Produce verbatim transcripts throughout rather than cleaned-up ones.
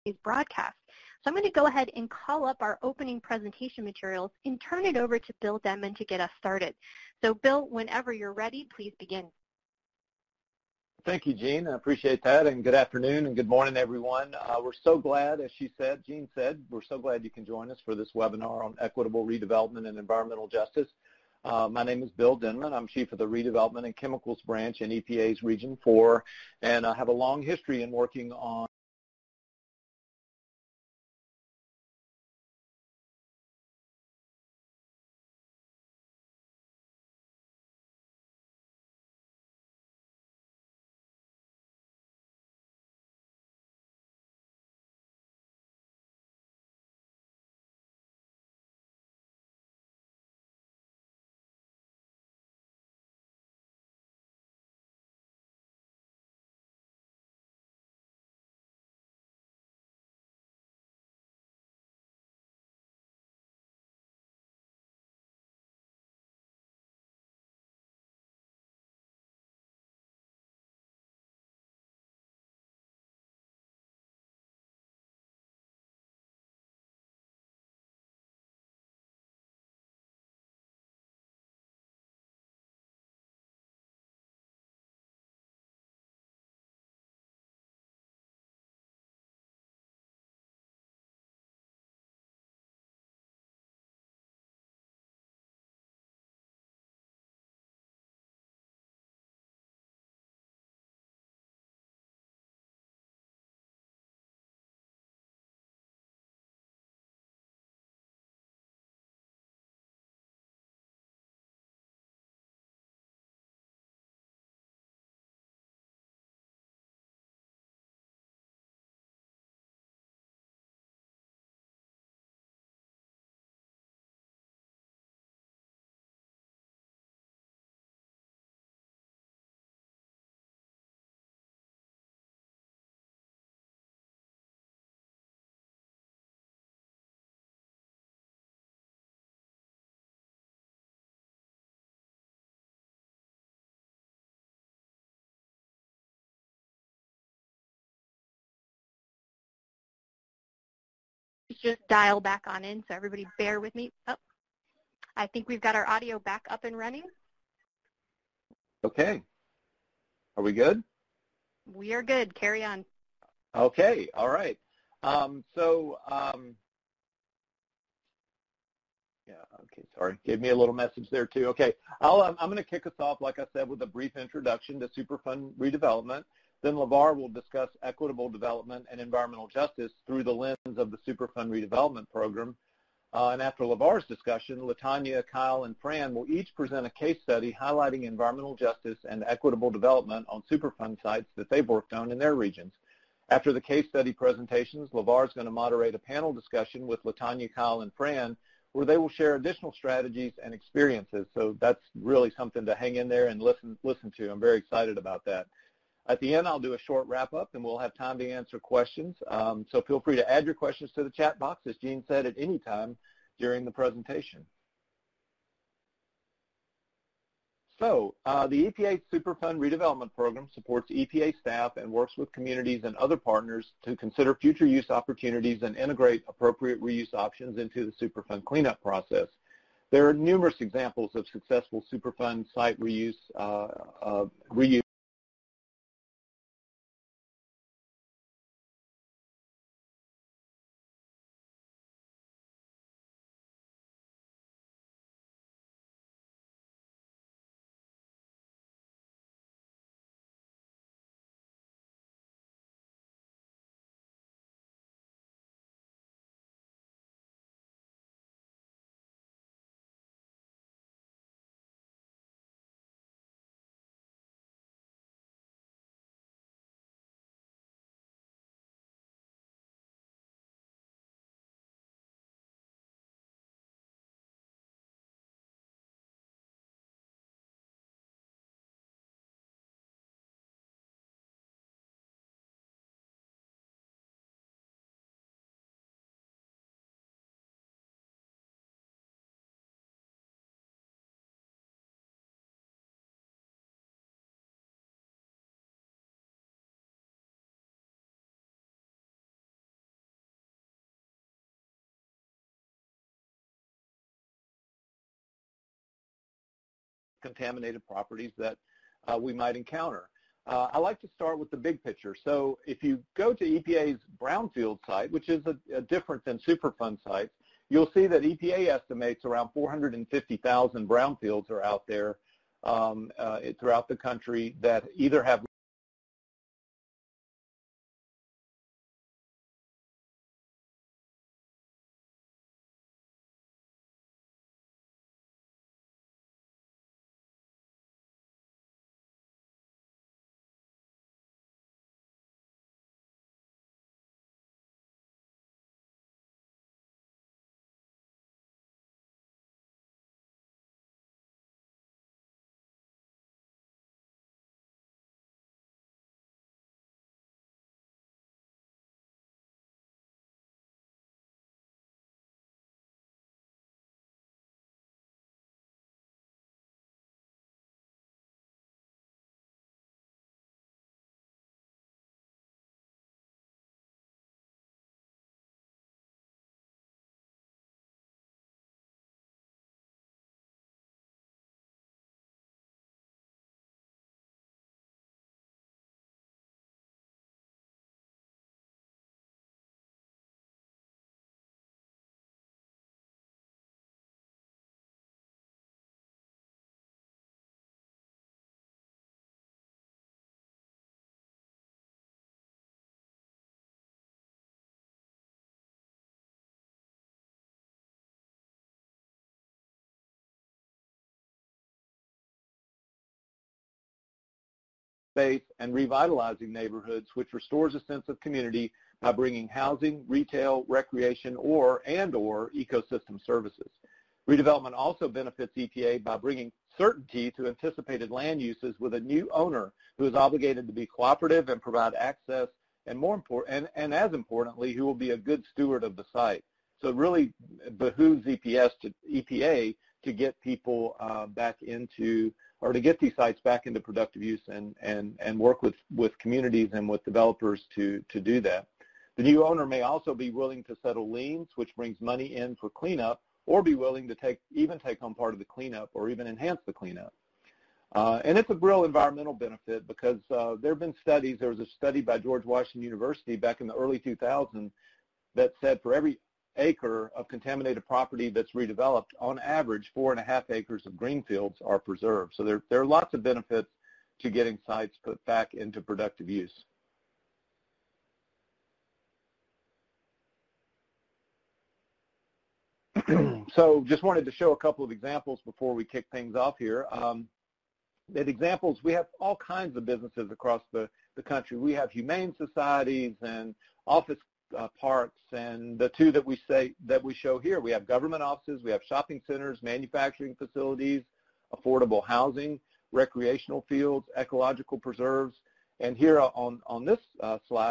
broadcast. So I'm going to go ahead and call up our opening presentation materials and turn it over to Bill Denman to get us started. So Bill, whenever you're ready, please begin. Thank you, Jean. I appreciate that, and good afternoon and good morning, everyone. Uh, we're so glad, as she said, Jean said, we're so glad you can join us for this webinar on equitable redevelopment and environmental justice. Uh, my name is Bill Denman. I'm Chief of the Redevelopment and Chemicals Branch in E P A's Region four, and I have a long history in working on Just dial back on in, so everybody bear with me. Oh, I think we've got our audio back up and running. Okay. Are we good? We are good. Carry on. Okay. All right. Um, so, um, yeah, okay, sorry. Gave me a little message there, too. Okay. I'll, um, I'm going to kick us off, like I said, with a brief introduction to Superfund redevelopment. Then LeVar will discuss equitable development and environmental justice through the lens of the Superfund redevelopment program. Uh, and after LeVar's discussion, Latanya, Kyle, and Fran will each present a case study highlighting environmental justice and equitable development on Superfund sites that they've worked on in their regions. After the case study presentations, LeVar is going to moderate a panel discussion with Latanya, Kyle, and Fran, where they will share additional strategies and experiences. So that's really something to hang in there and listen, listen to. I'm very excited about that. At the end, I'll do a short wrap-up, and we'll have time to answer questions. Um, so feel free to add your questions to the chat box, as Jean said, at any time during the presentation. So uh, the E P A Superfund redevelopment program supports E P A staff and works with communities and other partners to consider future use opportunities and integrate appropriate reuse options into the Superfund cleanup process. There are numerous examples of successful Superfund site reuse, uh, uh, reuse contaminated properties that uh, we might encounter. Uh, I like to start with the big picture. So if you go to E P A's brownfield site, which is a, a different than Superfund sites, you'll see that E P A estimates around four hundred fifty thousand brownfields are out there um, uh, throughout the country that either have space and revitalizing neighborhoods, which restores a sense of community by bringing housing, retail, recreation, or and or ecosystem services. Redevelopment also benefits E P A by bringing certainty to anticipated land uses with a new owner who is obligated to be cooperative and provide access, and more important, and, and as importantly, who will be a good steward of the site. So it really behooves E P S to, E P A to get people uh, back into, or to get these sites back into productive use and, and, and work with, with communities and with developers to, to do that. The new owner may also be willing to settle liens, which brings money in for cleanup, or be willing to take, even take on part of the cleanup or even enhance the cleanup. Uh, and it's a real environmental benefit because uh, there have been studies. There was a study by George Washington University back in the early two thousands that said for every acre of contaminated property that's redeveloped, on average, four and a half acres of green fields are preserved. So there, there are lots of benefits to getting sites put back into productive use. So just wanted to show a couple of examples before we kick things off here. Um, that examples, we have all kinds of businesses across the, the country. We have humane societies and office uh, parks, and the two that we say that we show here, we have government offices, we have shopping centers, manufacturing facilities, affordable housing, recreational fields, ecological preserves, and here on, on this uh, slide,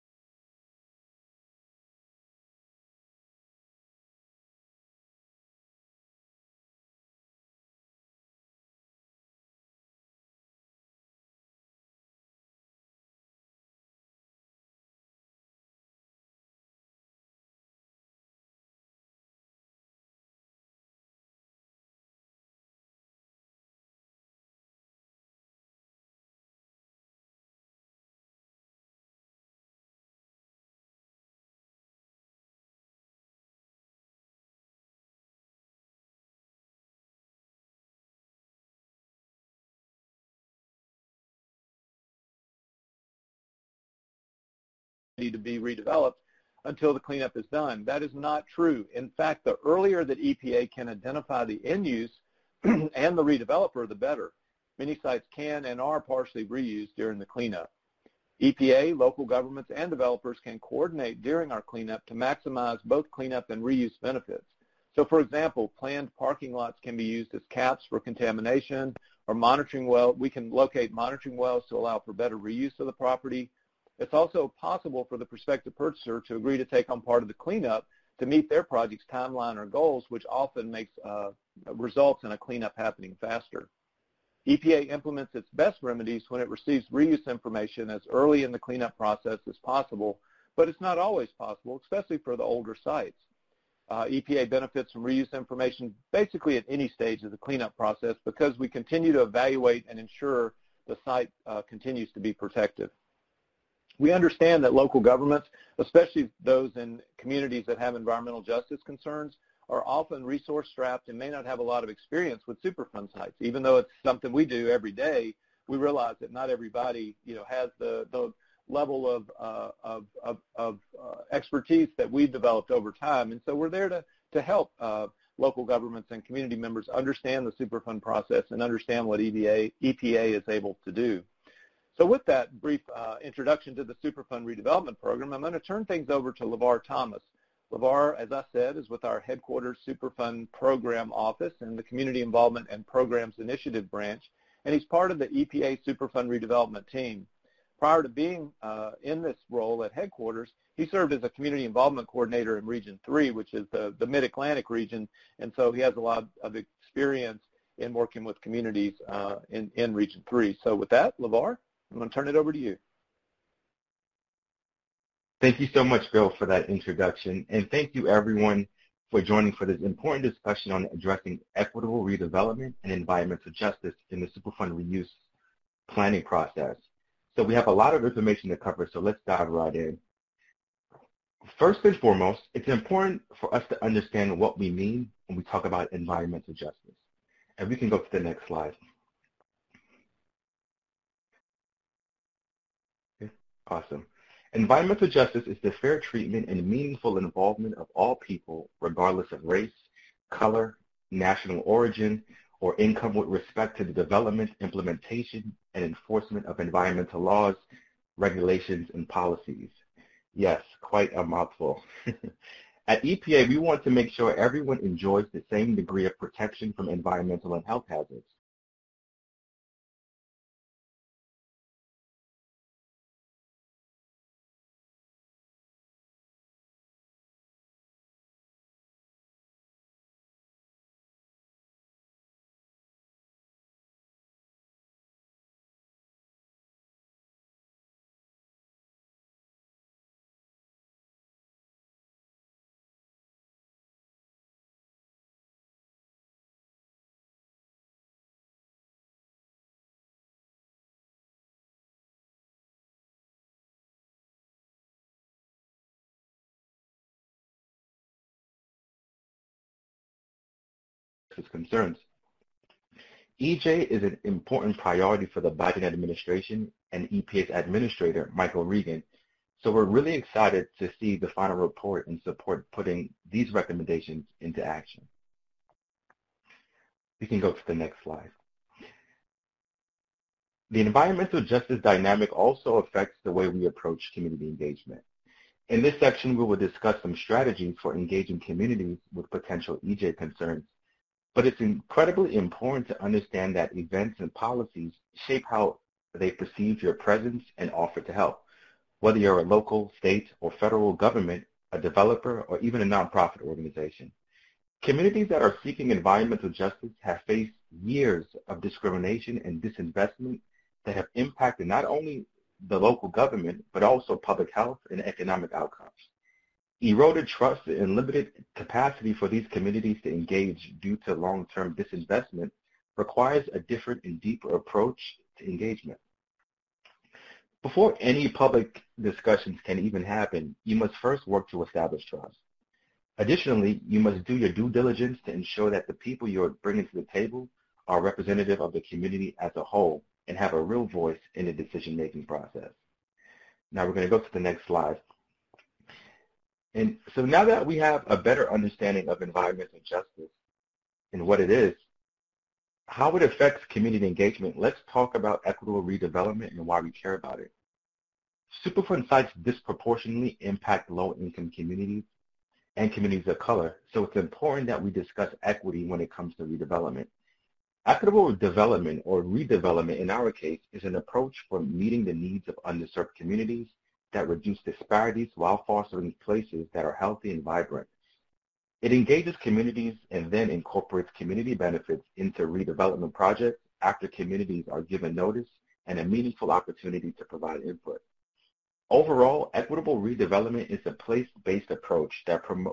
to be redeveloped until the cleanup is done. That is not true. In fact, the earlier that E P A can identify the end use and the redeveloper, the better. Many sites can and are partially reused during the cleanup. E P A, local governments, and developers can coordinate during our cleanup to maximize both cleanup and reuse benefits. So, for example, planned parking lots can be used as caps for contamination, or monitoring well. We can locate monitoring wells to allow for better reuse of the property. It's also possible for the prospective purchaser to agree to take on part of the cleanup to meet their project's timeline or goals, which often makes uh, results in a cleanup happening faster. E P A implements its best remedies when it receives reuse information as early in the cleanup process as possible, but it's not always possible, especially for the older sites. Uh, E P A benefits from reuse information basically at any stage of the cleanup process because we continue to evaluate and ensure the site uh, continues to be protected. We understand that local governments, especially those in communities that have environmental justice concerns, are often resource-strapped and may not have a lot of experience with Superfund sites. Even though it's something we do every day, we realize that not everybody, you know, has the, the level of, uh, of, of, of uh, expertise that we've developed over time. And so we're there to, to help uh, local governments and community members understand the Superfund process and understand what E P A is able to do. So with that brief uh, introduction to the Superfund redevelopment program, I'm going to turn things over to LeVar Thomas. LeVar, as I said, is with our headquarters Superfund program office and the Community Involvement and Programs Initiative branch, and he's part of the E P A Superfund redevelopment team. Prior to being uh, in this role at headquarters, he served as a community involvement coordinator in Region three, which is the, the Mid-Atlantic region, and so he has a lot of experience in working with communities uh, in, in Region three. So with that, LeVar, I'm going to turn it over to you. Thank you so much, Bill, for that introduction, and thank you, everyone, for joining for this important discussion on addressing equitable redevelopment and environmental justice in the Superfund reuse planning process. So we have a lot of information to cover, so let's dive right in. First and foremost, it's important for us to understand what we mean when we talk about environmental justice. And we can go to the next slide. Okay, awesome. Environmental justice is the fair treatment and meaningful involvement of all people, regardless of race, color, national origin, or income with respect to the development, implementation, and enforcement of environmental laws, regulations, and policies. Yes, quite a mouthful. At E P A, we want to make sure everyone enjoys the same degree of protection from environmental and health hazards. Concerns. E J is an important priority for the Biden administration and E P A's administrator, Michael Regan. So we're really excited to see the final report and support putting these recommendations into action. We can go to the next slide. The environmental justice dynamic also affects the way we approach community engagement. In this section, we will discuss some strategies for engaging communities with potential E J concerns. But it's incredibly important to understand that events and policies shape how they perceive your presence and offer to help, whether you're a local, state, or federal government, a developer, or even a nonprofit organization. Communities that are seeking environmental justice have faced years of discrimination and disinvestment that have impacted not only the local government, but also public health and economic outcomes. Eroded trust and limited capacity for these communities to engage due to long-term disinvestment requires a different and deeper approach to engagement. Before any public discussions can even happen, you must first work to establish trust. Additionally, you must do your due diligence to ensure that the people you're bringing to the table are representative of the community as a whole and have a real voice in the decision-making process. Now we're going to go to the next slide. And so now that we have a better understanding of environmental justice and what it is, how it affects community engagement, let's talk about equitable redevelopment and why we care about it. Superfund sites disproportionately impact low-income communities and communities of color, so it's important that we discuss equity when it comes to redevelopment. Equitable development, or redevelopment in our case, is an approach for meeting the needs of underserved communities that reduce disparities while fostering places that are healthy and vibrant. It engages communities and then incorporates community benefits into redevelopment projects after communities are given notice and a meaningful opportunity to provide input. Overall, equitable redevelopment is a place-based approach that promo-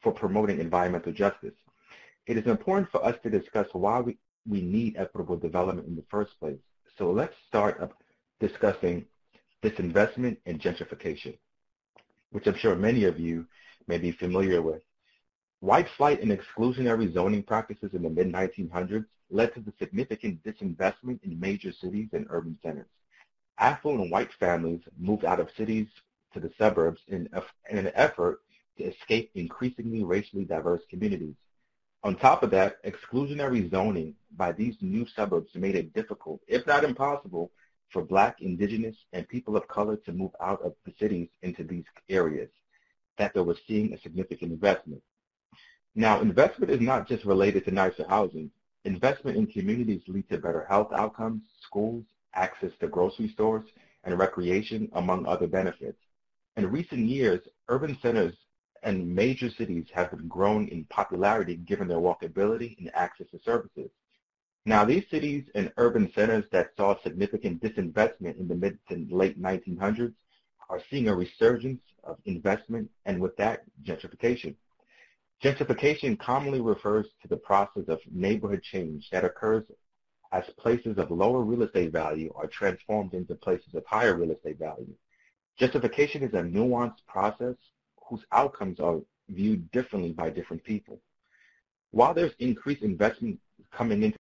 for promoting environmental justice. It is important for us to discuss why we, we need equitable development in the first place. So let's start up discussing disinvestment and gentrification, which I'm sure many of you may be familiar with. White flight and exclusionary zoning practices in the mid nineteen hundreds led to the significant disinvestment in major cities and urban centers. Affluent white families moved out of cities to the suburbs in, in an effort to escape increasingly racially diverse communities. On top of that, exclusionary zoning by these new suburbs made it difficult, if not impossible, for Black, Indigenous, and people of color to move out of the cities into these areas that they were seeing a significant investment. Now, investment is not just related to nicer housing. Investment in communities lead to better health outcomes, schools, access to grocery stores, and recreation, among other benefits. In recent years, urban centers and major cities have been growing in popularity given their walkability and access to services. Now, these cities and urban centers that saw significant disinvestment in the mid to late nineteen hundreds are seeing a resurgence of investment, and with that, gentrification. Gentrification commonly refers to the process of neighborhood change that occurs as places of lower real estate value are transformed into places of higher real estate value. Gentrification is a nuanced process whose outcomes are viewed differently by different people. While there's increased investment coming into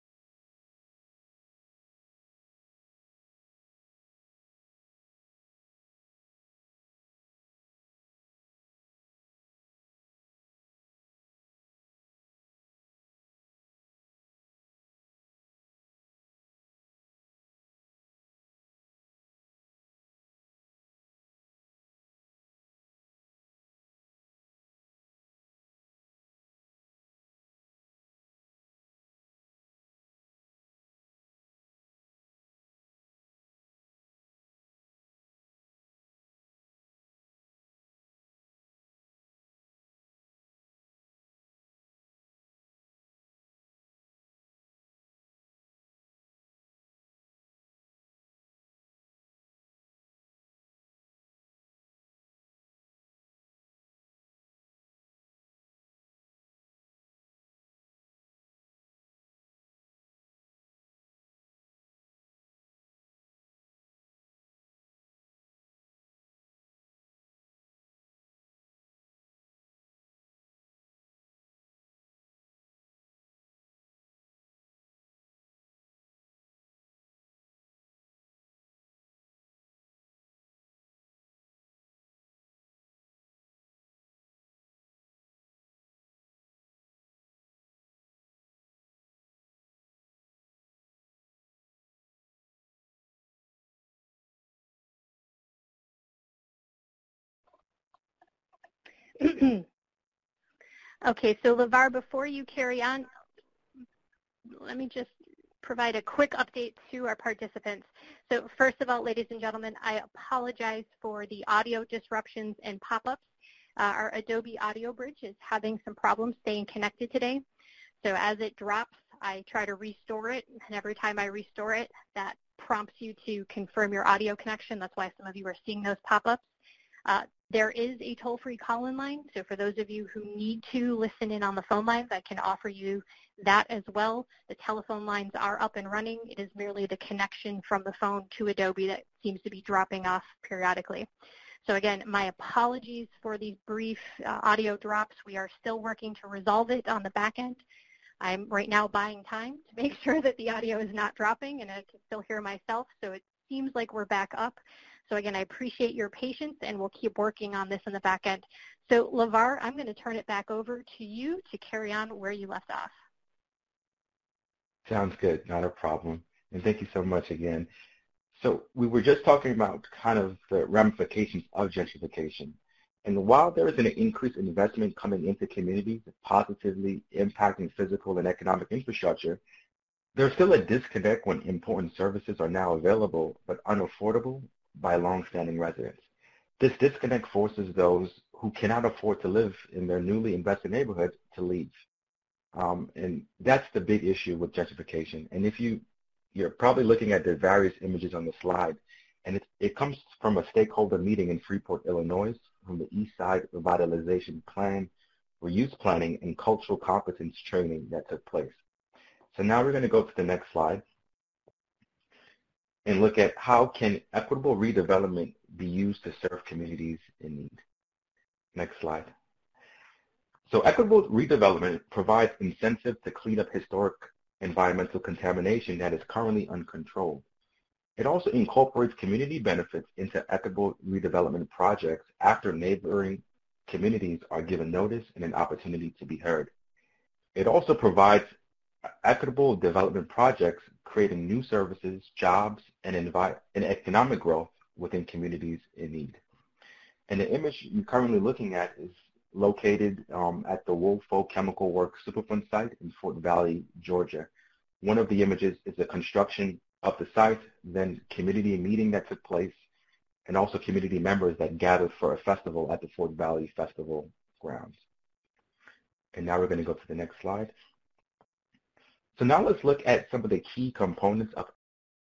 Okay, so LeVar, before you carry on, let me just provide a quick update to our participants. So first of all, ladies and gentlemen, I apologize for the audio disruptions and pop-ups. Uh, our Adobe Audio Bridge is having some problems staying connected today. So as it drops, I try to restore it, and every time I restore it, that prompts you to confirm your audio connection. That's why some of you are seeing those pop-ups. Uh, there is a toll-free call-in line, so for those of you who need to listen in on the phone lines, I can offer you that as well. The telephone lines are up and running. It is merely the connection from the phone to Adobe that seems to be dropping off periodically. So again, my apologies for these brief uh, audio drops. We are still working to resolve it on the back end. I'm right now buying time to make sure that the audio is not dropping and I can still hear myself, so it seems like we're back up. So again, I appreciate your patience, and we'll keep working on this in the back end. So LeVar, I'm going to turn it back over to you to carry on where you left off. Sounds good, not a problem. And thank you so much again. So we were just talking about kind of the ramifications of gentrification. And while there is an increased investment coming into communities positively impacting physical and economic infrastructure, there's still a disconnect when important services are now available but unaffordable by longstanding residents. This disconnect forces those who cannot afford to live in their newly invested neighborhood to leave. Um, and that's the big issue with gentrification. And if you, you're probably looking at the various images on the slide, and it, it comes from a stakeholder meeting in Freeport, Illinois, from the East Side Revitalization Plan, reuse planning, and cultural competence training that took place. So now we're going to go to the next slide and look at how can equitable redevelopment be used to serve communities in need. Next slide. So equitable redevelopment provides incentive to clean up historic environmental contamination that is currently uncontrolled. It also incorporates community benefits into equitable redevelopment projects after neighboring communities are given notice and an opportunity to be heard. It also provides equitable development projects creating new services, jobs, and, envi- and economic growth within communities in need. And the image you're currently looking at is located um, at the Woolfolk Chemical Works Superfund site in Fort Valley, Georgia. One of the images is the construction of the site, then community meeting that took place, and also community members that gathered for a festival at the Fort Valley Festival grounds. And now we're going to go to the next slide. So now let's look at some of the key components of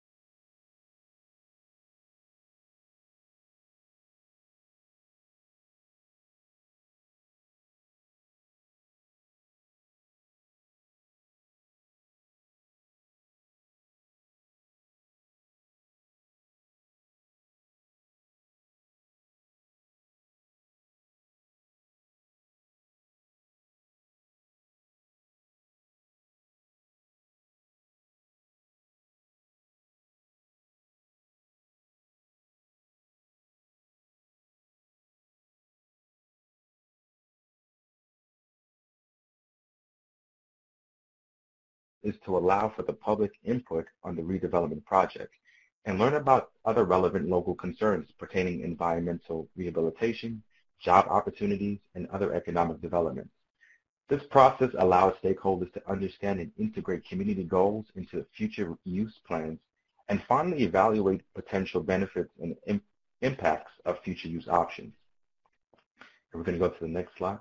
is to allow for the public input on the redevelopment project and learn about other relevant local concerns pertaining environmental rehabilitation, job opportunities, and other economic developments. This process allows stakeholders to understand and integrate community goals into future use plans and finally evaluate potential benefits and im- impacts of future use options. And we're going to go to the next slide.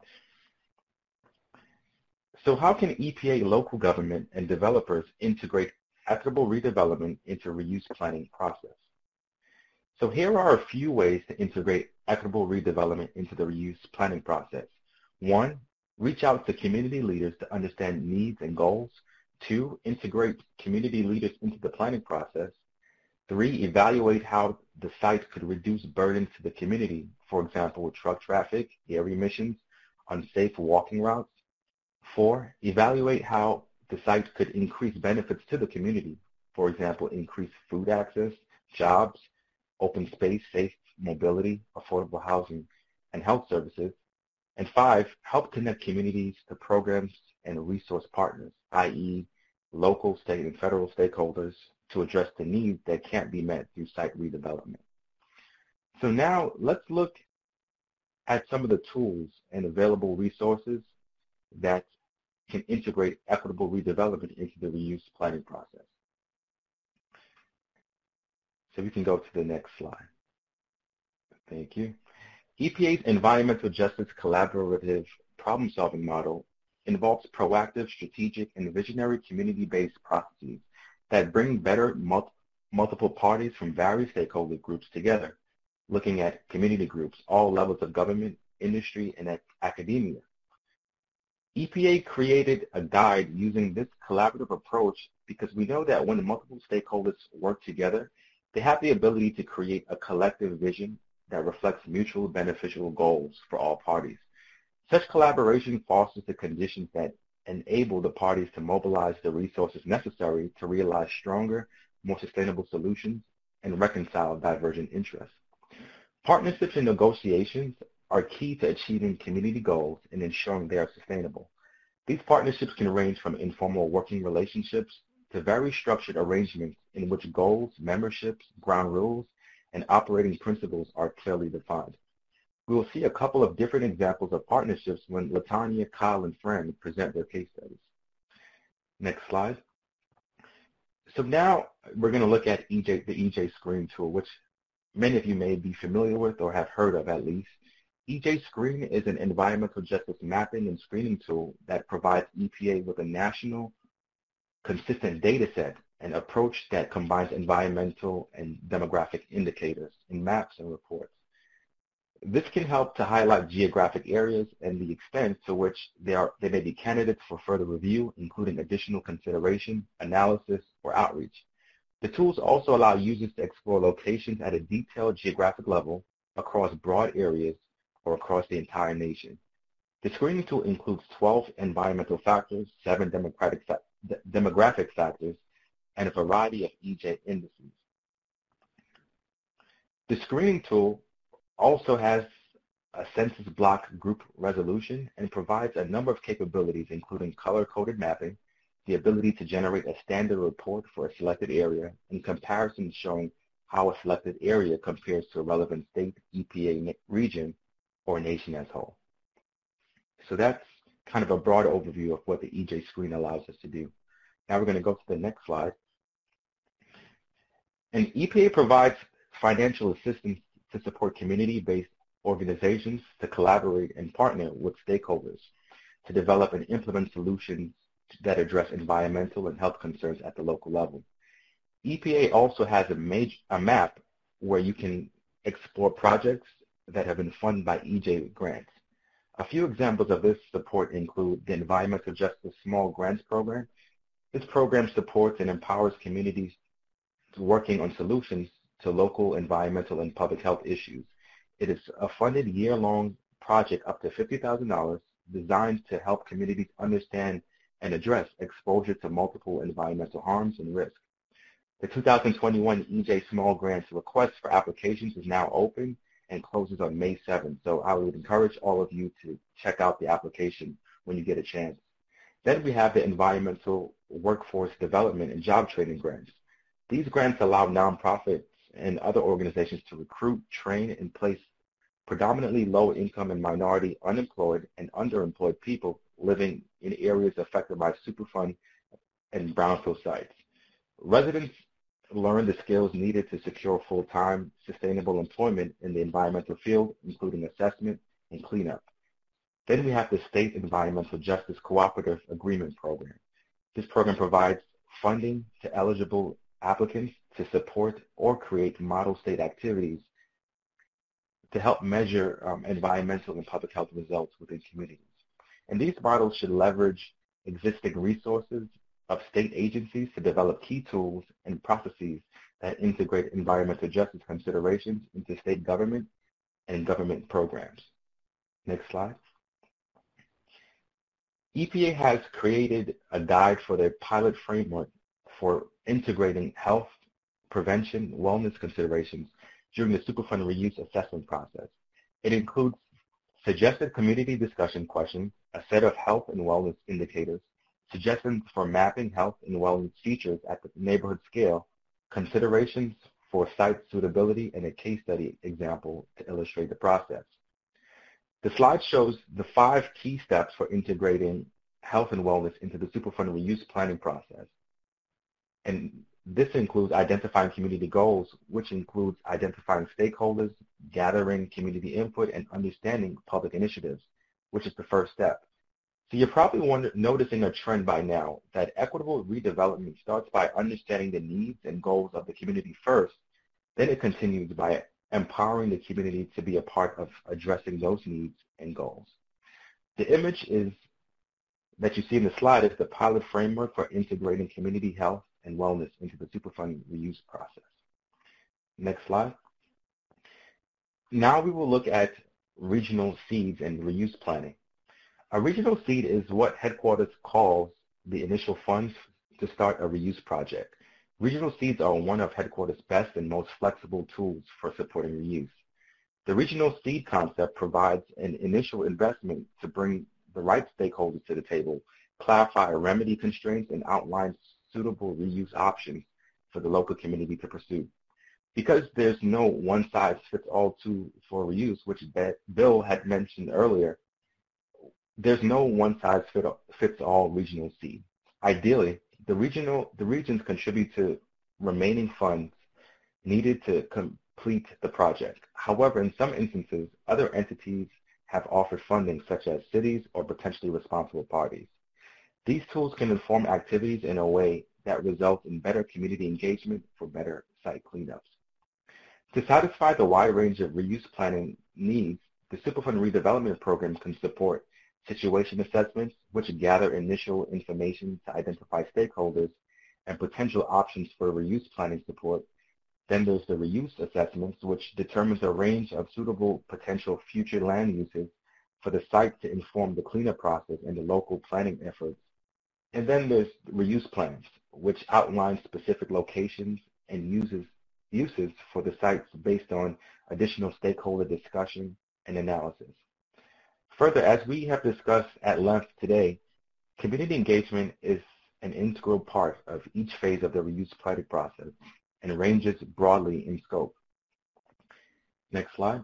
So how can E P A, local government, and developers integrate equitable redevelopment into reuse planning process? So here are a few ways to integrate equitable redevelopment into the reuse planning process. One, reach out to community leaders to understand needs and goals. Two, integrate community leaders into the planning process. Three, evaluate how the site could reduce burdens to the community, for example, with truck traffic, air emissions, unsafe walking routes. Four, evaluate how the site could increase benefits to the community, for example, increase food access, jobs, open space, safe mobility, affordable housing, and health services. And five, help connect communities to programs and resource partners, that is local, state, and federal stakeholders to address the needs that can't be met through site redevelopment. So now let's look at some of the tools and available resources that can integrate equitable redevelopment into the reuse planning process. So we can go to the next slide. Thank you. E P A's environmental justice collaborative problem-solving model involves proactive, strategic, and visionary community-based processes that bring better mul- multiple parties from various stakeholder groups together, looking at community groups, all levels of government, industry, and ac- academia. E P A created a guide using this collaborative approach because we know that when multiple stakeholders work together, they have the ability to create a collective vision that reflects mutual beneficial goals for all parties. Such collaboration fosters the conditions that enable the parties to mobilize the resources necessary to realize stronger, more sustainable solutions and reconcile divergent interests. Partnerships and negotiations are key to achieving community goals and ensuring they are sustainable. These partnerships can range from informal working relationships to very structured arrangements in which goals, memberships, ground rules, and operating principles are clearly defined. We will see a couple of different examples of partnerships when Latanya, Kyle, and Fran present their case studies. Next slide. So now we're going to look at E J, the E J Screen tool, which many of you may be familiar with or have heard of at least. E J Screen is an environmental justice mapping and screening tool that provides E P A with a national consistent data set, an approach that combines environmental and demographic indicators in maps and reports. This can help to highlight geographic areas and the extent to which they, are, they may be candidates for further review, including additional consideration, analysis, or outreach. The tools also allow users to explore locations at a detailed geographic level across broad areas or across the entire nation. The screening tool includes twelve environmental factors, seven demographic, fa demographic factors, and a variety of E J indices. The screening tool also has a census block group resolution and provides a number of capabilities, including color-coded mapping, the ability to generate a standard report for a selected area, and comparisons showing how a selected area compares to a relevant state, E P A region, or nation as a whole. So that's kind of a broad overview of what the E J screen allows us to do. Now we're going to go to the next slide. And E P A provides financial assistance to support community-based organizations to collaborate and partner with stakeholders to develop and implement solutions that address environmental and health concerns at the local level. E P A also has a, major, a map where you can explore projects that have been funded by E J grants. A few examples of this support include the Environmental Justice Small Grants Program. This program supports and empowers communities working on solutions to local environmental and public health issues. It is a funded year-long project up to fifty thousand dollars designed to help communities understand and address exposure to multiple environmental harms and risks. The two thousand twenty-one E J Small Grants request for applications is now open and closes on May seventh. So I would encourage all of you to check out the application when you get a chance. Then we have the Environmental Workforce Development and Job Training Grants. These grants allow nonprofits and other organizations to recruit, train, and place predominantly low-income and minority unemployed and underemployed people living in areas affected by Superfund and brownfield sites. Residents learn the skills needed to secure full-time, sustainable employment in the environmental field, including assessment and cleanup. Then we have the State Environmental Justice Cooperative Agreement Program. This program provides funding to eligible applicants to support or create model state activities to help measure um, environmental and public health results within communities. And these models should leverage existing resources of state agencies to develop key tools and processes that integrate environmental justice considerations into state government and government programs. Next slide. E P A has created a guide for their pilot framework for integrating health, prevention, wellness considerations during the Superfund reuse assessment process. It includes suggested community discussion questions, a set of health and wellness indicators, suggestions for mapping health and wellness features at the neighborhood scale, considerations for site suitability, and a case study example to illustrate the process. The slide shows the five key steps for integrating health and wellness into the Superfund reuse planning process. And this includes identifying community goals, which includes identifying stakeholders, gathering community input, and understanding public initiatives, which is the first step. So you're probably wonder, noticing a trend by now that equitable redevelopment starts by understanding the needs and goals of the community first, then it continues by empowering the community to be a part of addressing those needs and goals. The image is that you see in the slide is the pilot framework for integrating community health and wellness into the Superfund reuse process. Next slide. Now we will look at regional seeds and reuse planning. A regional seed is what headquarters calls the initial funds to start a reuse project. Regional seeds are one of headquarters' best and most flexible tools for supporting reuse. The regional seed concept provides an initial investment to bring the right stakeholders to the table, clarify remedy constraints, and outline suitable reuse options for the local community to pursue. Because there's no one-size-fits-all tool for reuse, which Bill had mentioned earlier, there's no one-size-fits-all regional seed. Ideally, the regional the regions contribute to remaining funds needed to complete the project. However, in some instances, other entities have offered funding, such as cities or potentially responsible parties. These tools can inform activities in a way that results in better community engagement for better site cleanups. To satisfy the wide range of reuse planning needs, the Superfund redevelopment program can support situation assessments, which gather initial information to identify stakeholders and potential options for reuse planning support. Then there's the reuse assessments, which determines a range of suitable potential future land uses for the site to inform the cleanup process and the local planning efforts. And then there's reuse plans, which outline specific locations and uses, uses for the sites based on additional stakeholder discussion and analysis. Further, as we have discussed at length today, community engagement is an integral part of each phase of the reuse planning process and ranges broadly in scope. Next slide.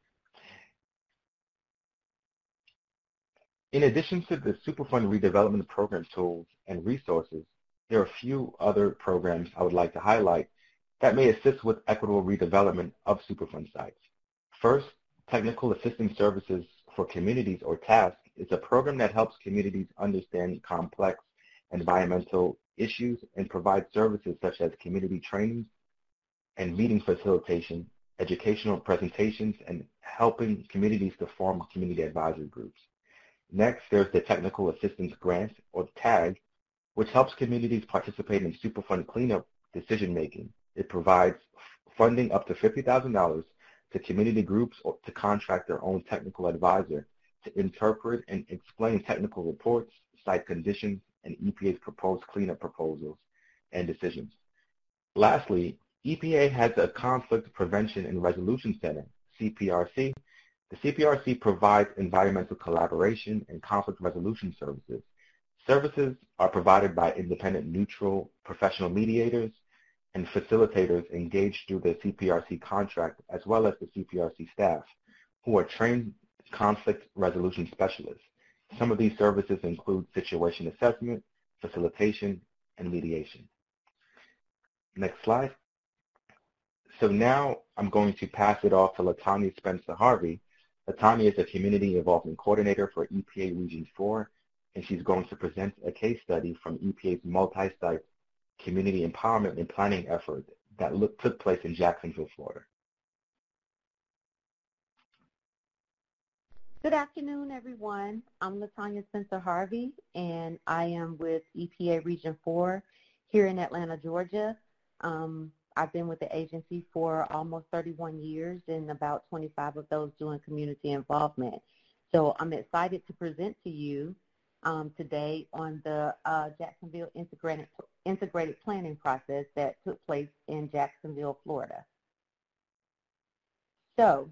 In addition to the Superfund redevelopment program tools and resources, there are a few other programs I would like to highlight that may assist with equitable redevelopment of Superfund sites. First, Technical Assistance Services for Communities, or TASC, is a program that helps communities understand complex environmental issues and provide services such as community trainings and meeting facilitation, educational presentations, and helping communities to form community advisory groups. Next, there's the Technical Assistance Grant, or TAG, which helps communities participate in Superfund cleanup decision-making. It provides funding up to fifty thousand dollars to community groups or to contract their own technical advisor to interpret and explain technical reports, site conditions, and E P A's proposed cleanup proposals and decisions. Lastly, E P A has a Conflict Prevention and Resolution Center, C P R C. The C P R C provides environmental collaboration and conflict resolution services. Services are provided by independent, neutral, professional mediators and facilitators engaged through the C P R C contract, as well as the C P R C staff, who are trained conflict resolution specialists. Some of these services include situation assessment, facilitation, and mediation. Next slide. So now I'm going to pass it off to Latanya Spencer-Harvey. Latanya is a Community Involvement Coordinator for E P A Region four, and she's going to present a case study from E P A's multi-site community empowerment and planning effort that look, took place in Jacksonville, Florida. Good afternoon, everyone. I'm Latanya Spencer-Harvey, and I am with E P A Region four here in Atlanta, Georgia. Um, I've been with the agency for almost thirty-one years, and about twenty-five of those doing community involvement. So I'm excited to present to you um, today on the uh, Jacksonville Integrated, Integrated Planning process that took place in Jacksonville, Florida. So,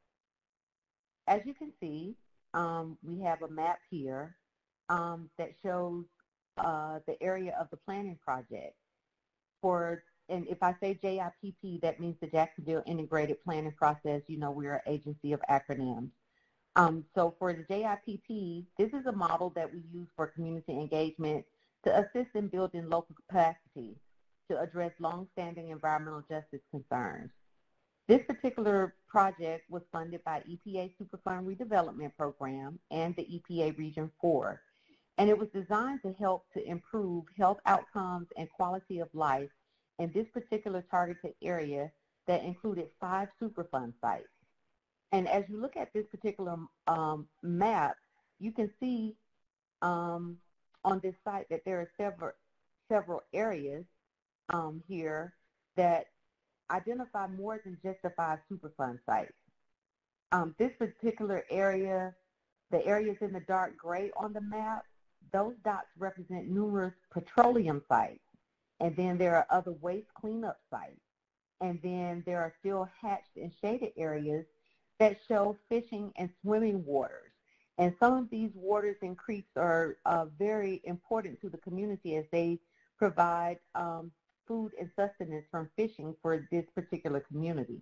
as you can see, um, we have a map here um, that shows uh, the area of the planning project. For, and if I say J I P P, that means the Jacksonville Integrated Planning Process. You know, we're an agency of acronyms. Um, so for the J I P P, this is a model that we use for community engagement to assist in building local capacity to address longstanding environmental justice concerns. This particular project was funded by E P A Superfund Redevelopment Program and the E P A Region four, and it was designed to help to improve health outcomes and quality of life in this particular targeted area that included five Superfund sites. And as you look at this particular um, map, you can see um, on this site that there are several, several areas um, here that identify more than just the five Superfund sites. Um, this particular area, the areas in the dark gray on the map, those dots represent numerous petroleum sites. And then there are other waste cleanup sites. And then there are still hatched and shaded areas that show fishing and swimming waters. And some of these waters and creeks are uh, very important to the community as they provide um, food and sustenance from fishing for this particular community.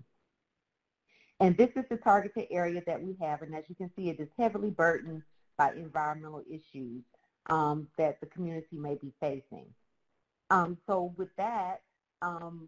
And this is the targeted area that we have, and as you can see, it is heavily burdened by environmental issues um, that the community may be facing. Um, so with that, um,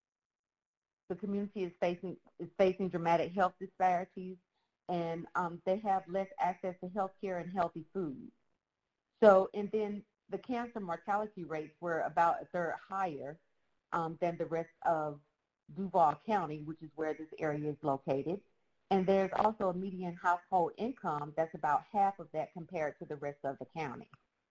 the community is facing, is facing dramatic health disparities, and um, they have less access to health care and healthy food. So, and then the cancer mortality rates were about a third higher um, than the rest of Duval County, which is where this area is located. And there's also a median household income that's about half of that compared to the rest of the county.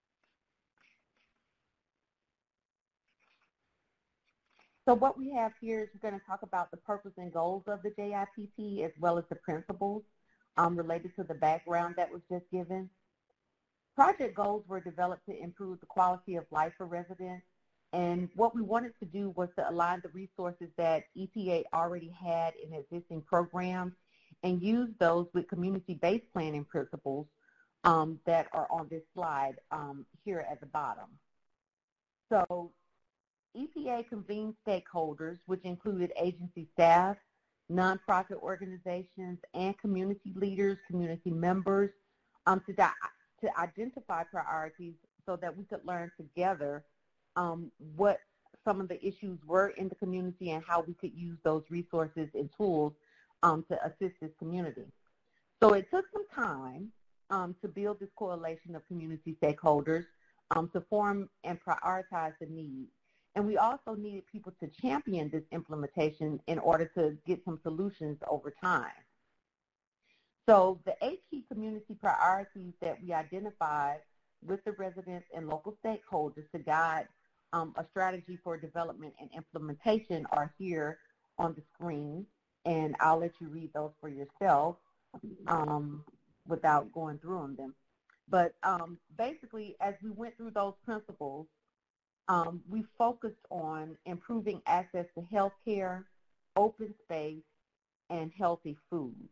So what we have here is we're going to talk about the purpose and goals of the J I P P as well as the principles um, related to the background that was just given. Project goals were developed to improve the quality of life for residents, and what we wanted to do was to align the resources that E P A already had in existing programs and use those with community-based planning principles um, that are on this slide um, here at the bottom. So E P A convened stakeholders, which included agency staff, nonprofit organizations, and community leaders, community members, um, to, to identify priorities so that we could learn together um, what some of the issues were in the community and how we could use those resources and tools um, to assist this community. So it took some time um, to build this coalition of community stakeholders um, to form and prioritize the needs. And we also needed people to champion this implementation in order to get some solutions over time. So the eight key community priorities that we identified with the residents and local stakeholders to guide um, a strategy for development and implementation are here on the screen, and I'll let you read those for yourself um, without going through them. But um, basically, as we went through those principles, Um, we focused on improving access to health care, open space, and healthy food.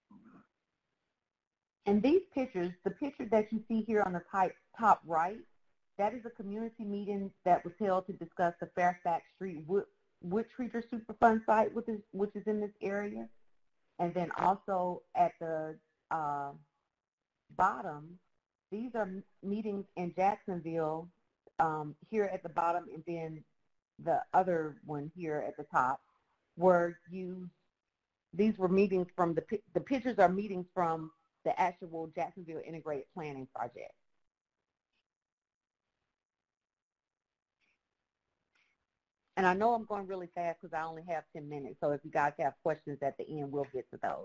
And these pictures, the picture that you see here on the top right, that is a community meeting that was held to discuss the Fairfax Street Wood, Wood Treater Superfund site, which is, which is in this area. And then also at the uh, bottom, these are meetings in Jacksonville, Um, here at the bottom, and then the other one here at the top were used. These were meetings from the, the pictures are meetings from the actual Jacksonville Integrated Planning Project. And I know I'm going really fast because I only have ten minutes, so if you guys have questions at the end, we'll get to those.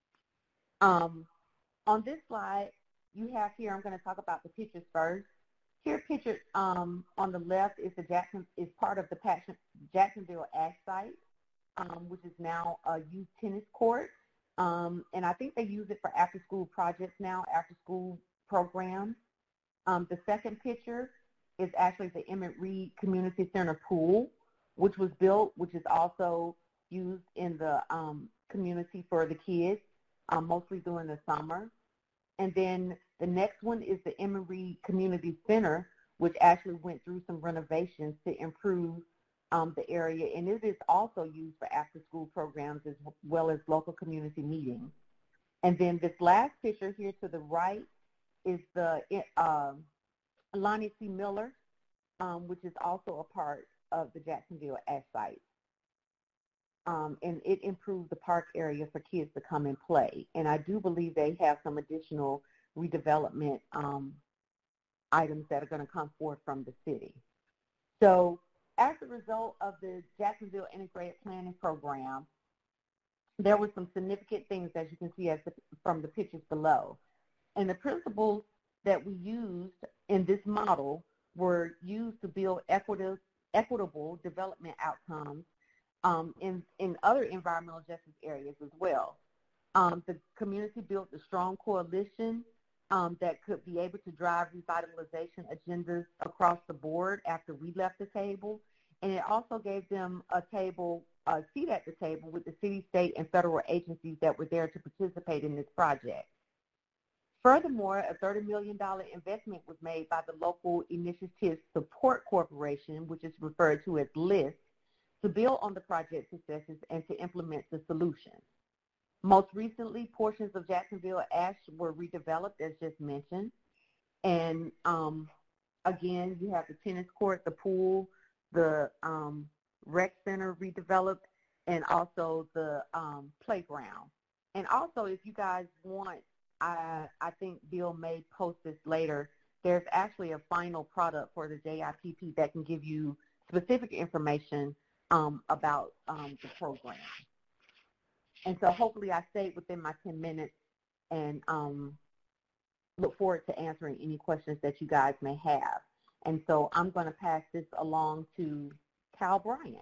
Um, on this slide, you have here, I'm going to talk about the pictures first. Here pictured um, on the left is the Jackson is part of the Jacksonville Ash site, um, which is now a youth tennis court, um, and I think they use it for after-school projects now, after-school programs. Um, the second picture is actually the Emmett Reed Community Center pool, which was built, which is also used in the um, community for the kids, um, mostly during the summer. And then the next one is the Emmett Reed Community Center, which actually went through some renovations to improve um, the area. And it is also used for after-school programs as well as local community meetings. And then this last picture here to the right is the uh, Lonnie C. Miller, um, which is also a part of the Jacksonville Ash site. Um, and it improved the park area for kids to come and play. And I do believe they have some additional redevelopment um, items that are going to come forth from the city. So as a result of the Jacksonville Integrated Planning Program, there were some significant things, as you can see as the, from the pictures below. And the principles that we used in this model were used to build equitable, equitable development outcomes Um, in, in other environmental justice areas as well. Um, the community built a strong coalition um, that could be able to drive revitalization agendas across the board after we left the table. And it also gave them a table, a seat at the table with the city, state, and federal agencies that were there to participate in this project. Furthermore, a thirty million dollars investment was made by the Local Initiative Support Corporation, which is referred to as LIST, to build on the project successes and to implement the solutions. Most recently, portions of Jacksonville Ash were redeveloped, as just mentioned. And um, again, you have the tennis court, the pool, the um, rec center redeveloped, and also the um, playground. And also, if you guys want, I, I think Bill may post this later, there's actually a final product for the J I P P that can give you specific information Um, about um, the program. And so hopefully I stayed within my ten minutes and um, look forward to answering any questions that you guys may have. And so I'm going to pass this along to Cal Bryant.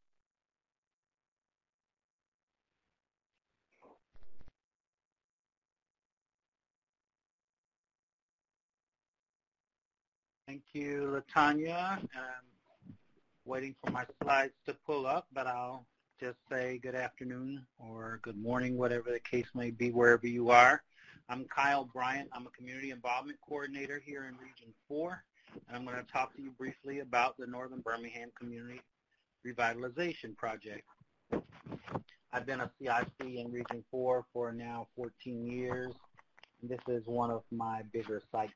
Thank you, LaTanya. I'm waiting for my slides to pull up, but I'll just say good afternoon or good morning, whatever the case may be, wherever you are. I'm Kyle Bryant. I'm a Community Involvement Coordinator here in Region four, and I'm going to talk to you briefly about the Northern Birmingham Community Revitalization Project. I've been a C I C in Region four for now fourteen years, and this is one of my bigger sites.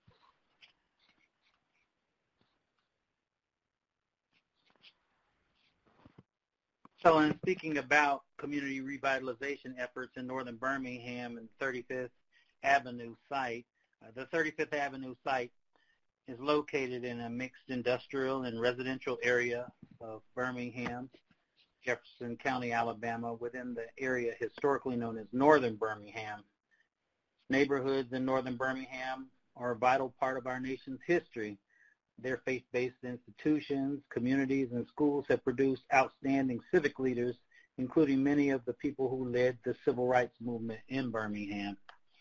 So in speaking about community revitalization efforts in Northern Birmingham and thirty-fifth Avenue site, uh, the thirty-fifth Avenue site is located in a mixed industrial and residential area of Birmingham, Jefferson County, Alabama, within the area historically known as Northern Birmingham. Neighborhoods in Northern Birmingham are a vital part of our nation's history. Their faith-based institutions, communities, and schools have produced outstanding civic leaders, including many of the people who led the civil rights movement in Birmingham.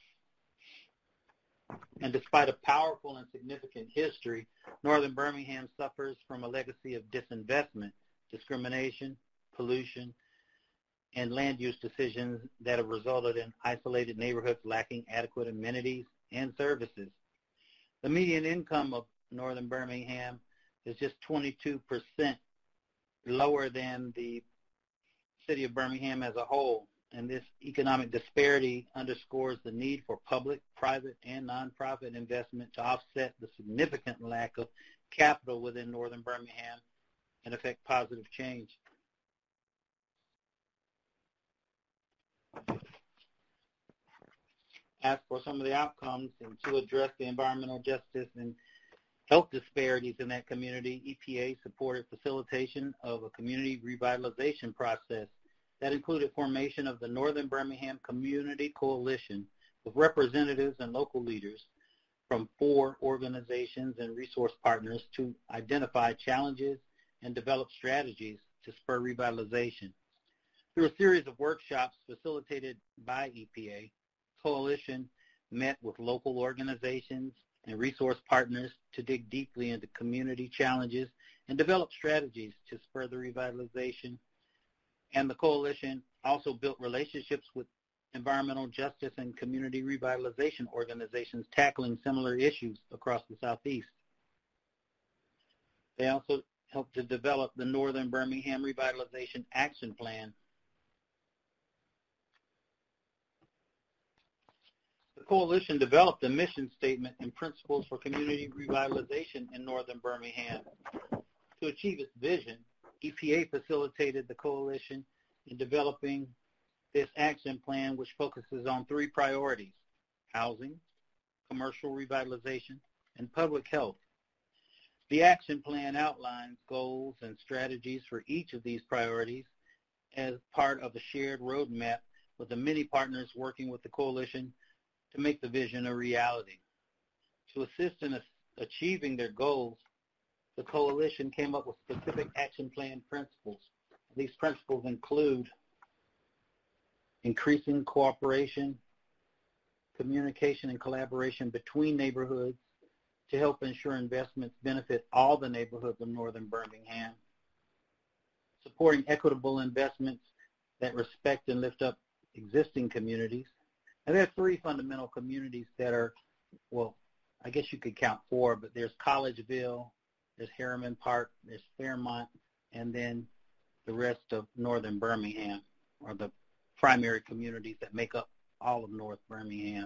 And despite a powerful and significant history, Northern Birmingham suffers from a legacy of disinvestment, discrimination, pollution, and land use decisions that have resulted in isolated neighborhoods lacking adequate amenities and services. The median income of Northern Birmingham is just twenty-two percent lower than the city of Birmingham as a whole, and this economic disparity underscores the need for public, private, and nonprofit investment to offset the significant lack of capital within Northern Birmingham and affect positive change. As for some of the outcomes, and to address the environmental justice and health disparities in that community, E P A supported facilitation of a community revitalization process that included formation of the Northern Birmingham Community Coalition with representatives and local leaders from four organizations and resource partners to identify challenges and develop strategies to spur revitalization. Through a series of workshops facilitated by E P A, Coalition met with local organizations and resource partners to dig deeply into community challenges and develop strategies to spur the revitalization. And the coalition also built relationships with environmental justice and community revitalization organizations tackling similar issues across the Southeast. They also helped to develop the Northern Birmingham Revitalization Action Plan. The coalition developed a mission statement and principles for community revitalization in Northern Birmingham. To achieve its vision, E P A facilitated the coalition in developing this action plan, which focuses on three priorities: housing, commercial revitalization, and public health. The action plan outlines goals and strategies for each of these priorities as part of a shared roadmap with the many partners working with the coalition to make the vision a reality. To assist in achieving their goals, the coalition came up with specific action plan principles. These principles include increasing cooperation, communication, and collaboration between neighborhoods to help ensure investments benefit all the neighborhoods of Northern Birmingham, supporting equitable investments that respect and lift up existing communities. And there are three fundamental communities that are, well, I guess you could count four, but there's Collegeville, there's Harriman Park, there's Fairmont, and then the rest of Northern Birmingham are the primary communities that make up all of North Birmingham.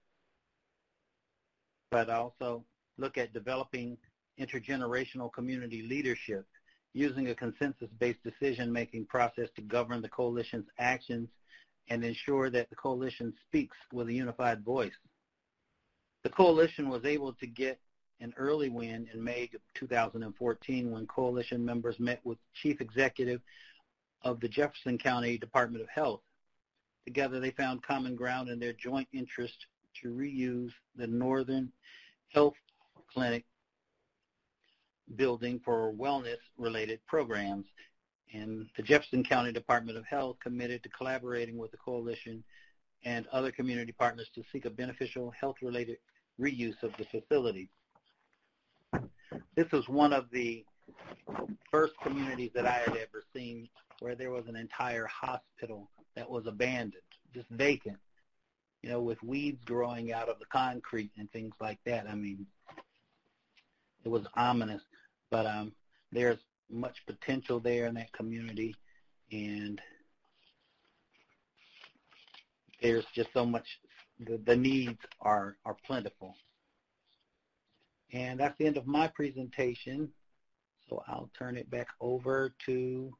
But also look at developing intergenerational community leadership, using a consensus-based decision-making process to govern the coalition's actions and ensure that the coalition speaks with a unified voice. The coalition was able to get an early win in May of two thousand fourteen when coalition members met with Chief Executive of the Jefferson County Department of Health. Together, they found common ground in their joint interest to reuse the Northern Health Clinic building for wellness-related programs. And the Jefferson County Department of Health committed to collaborating with the coalition and other community partners to seek a beneficial health-related reuse of the facility. This was one of the first communities that I had ever seen where there was an entire hospital that was abandoned, just vacant, you know, with weeds growing out of the concrete and things like that. I mean, it was ominous, but um, there's much potential there in that community, and there's just so much, the, the needs are, are plentiful. And that's the end of my presentation, so I'll turn it back over to,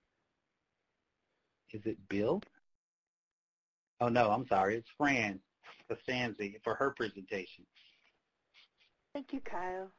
is it Bill? Oh, no, I'm sorry, it's Fran Costanzi for her presentation. Thank you, Kyle.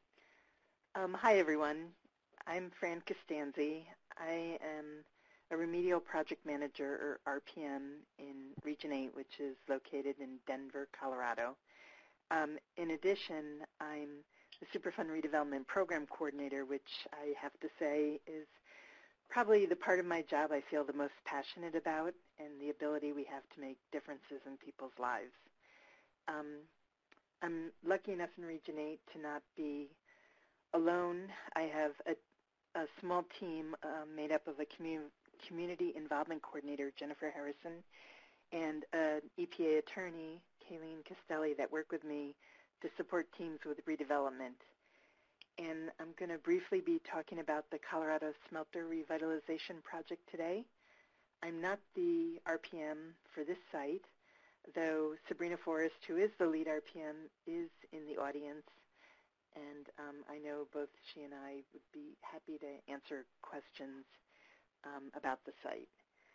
Um, hi, everyone. I'm Fran Costanzi. I am a remedial project manager, or R P M, in Region eight, which is located in Denver, Colorado. Um, in addition, I'm the Superfund Redevelopment Program Coordinator, which I have to say is probably the part of my job I feel the most passionate about, and the ability we have to make differences in people's lives. Um, I'm lucky enough in Region eight to not be alone. I have a a small team uh, made up of a commu- community involvement coordinator, Jennifer Harrison, and an E P A attorney, Kayleen Castelli, that work with me to support teams with redevelopment. And I'm going to briefly be talking about the Colorado Smelter Revitalization Project today. I'm not the R P M for this site, though Sabrina Forrest, who is the lead R P M, is in the audience. And um, I know both she and I would be happy to answer questions um, about the site.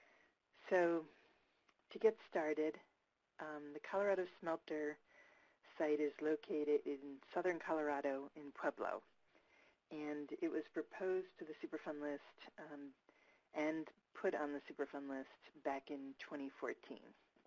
So to get started, um, the Colorado Smelter site is located in southern Colorado in Pueblo. And it was proposed to the Superfund list um, and put on the Superfund list back in twenty fourteen.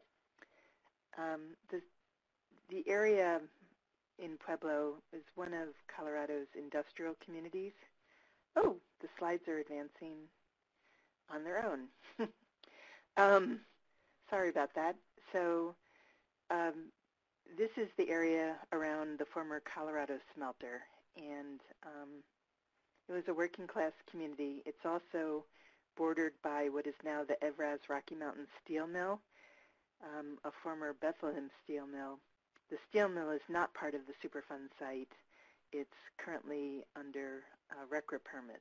Um, the, the area in Pueblo is one of Colorado's industrial communities. Oh, the slides are advancing on their own. um, sorry about that. So um, this is the area around the former Colorado smelter, and um, it was a working class community. It's also bordered by what is now the Evraz Rocky Mountain Steel Mill, um, a former Bethlehem steel mill. The steel mill is not part of the Superfund site. It's currently under uh, RCRA permits.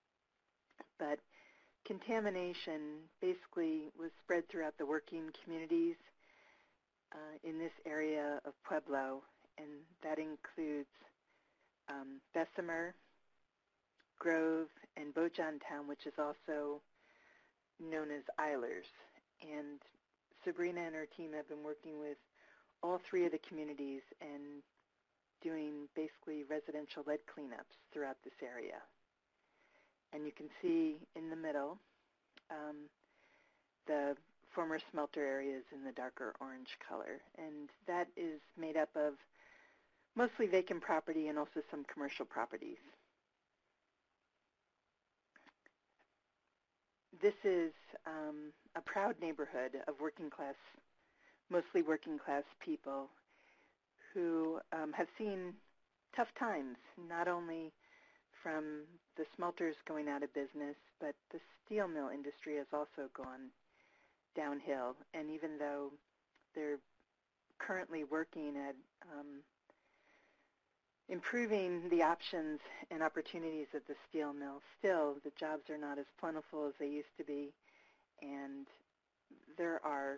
But contamination basically was spread throughout the working communities uh, in this area of Pueblo, and that includes um, Bessemer, Grove, and Bojantown, which is also known as Eilers. And Sabrina and her team have been working with all three of the communities and doing basically residential lead cleanups throughout this area. And you can see in the middle, um, the former smelter areas in the darker orange color. And that is made up of mostly vacant property and also some commercial properties. This is um, a proud neighborhood of working class, mostly working class people who um, have seen tough times, not only from the smelters going out of business, but the steel mill industry has also gone downhill. And even though they're currently working at um, improving the options and opportunities at the steel mill, still the jobs are not as plentiful as they used to be, and there are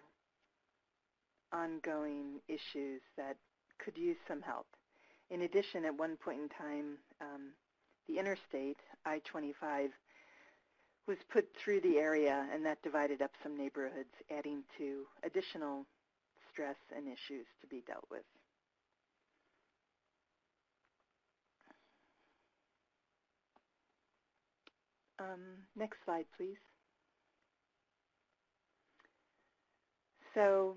ongoing issues that could use some help. In addition, at one point in time, um, the interstate, I twenty-five, was put through the area, and that divided up some neighborhoods, adding to additional stress and issues to be dealt with. Um, next slide, please. so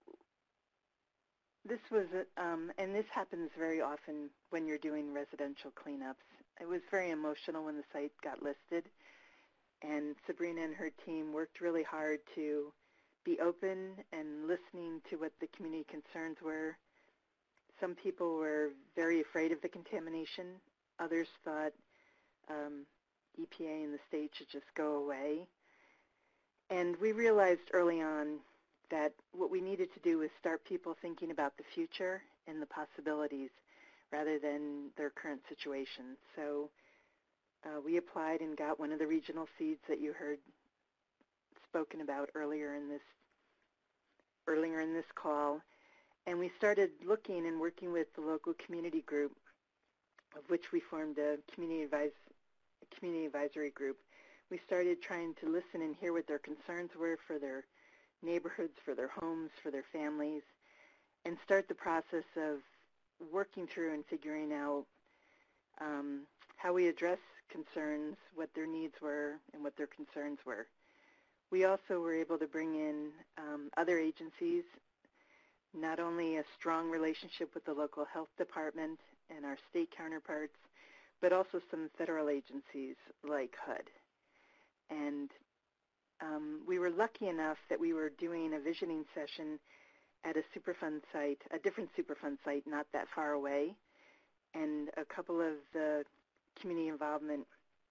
this was, um, and this happens very often when you're doing residential cleanups. It was very emotional when the site got listed, and Sabrina and her team worked really hard to be open and listening to what the community concerns were. Some people were very afraid of the contamination. Others thought um, E P A and the state should just go away. And we realized early on that what we needed to do was start people thinking about the future and the possibilities rather than their current situation. So uh, we applied and got one of the regional seeds that you heard spoken about earlier in this earlier in this call, and we started looking and working with the local community group, of which we formed a community advise a community advisory group. We started trying to listen and hear what their concerns were for their neighborhoods, for their homes, for their families, and start the process of working through and figuring out um, how we address concerns, what their needs were, and what their concerns were. We also were able to bring in um, other agencies, not only a strong relationship with the local health department and our state counterparts, but also some federal agencies like H U D. And um, we were lucky enough that we were doing a visioning session at a Superfund site, a different Superfund site not that far away, and a couple of the community involvement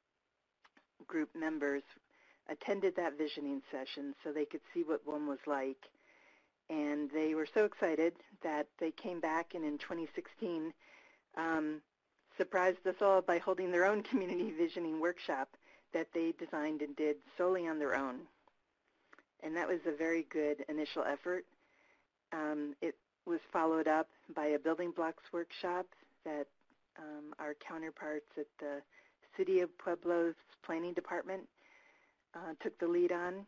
group members attended that visioning session so they could see what one was like. And they were so excited that they came back and in twenty sixteen um, surprised us all by holding their own community visioning workshop that they designed and did solely on their own. And that was a very good initial effort. Um, it was followed up by a building blocks workshop that um, our counterparts at the City of Pueblo's Planning Department uh, took the lead on.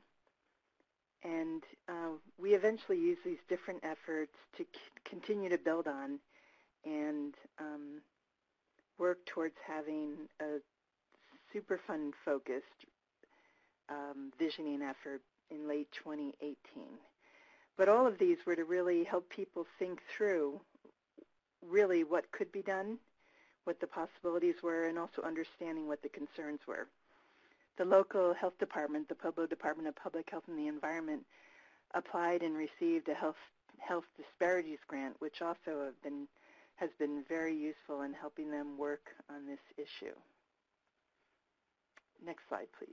And uh, we eventually used these different efforts to c continue to build on and um, work towards having a Superfund-focused um, visioning effort in late twenty eighteen. But all of these were to really help people think through really what could be done, what the possibilities were, and also understanding what the concerns were. The local health department, the Pueblo Department of Public Health and the Environment, applied and received a health health disparities grant, which also have been, has been very useful in helping them work on this issue. Next slide, please.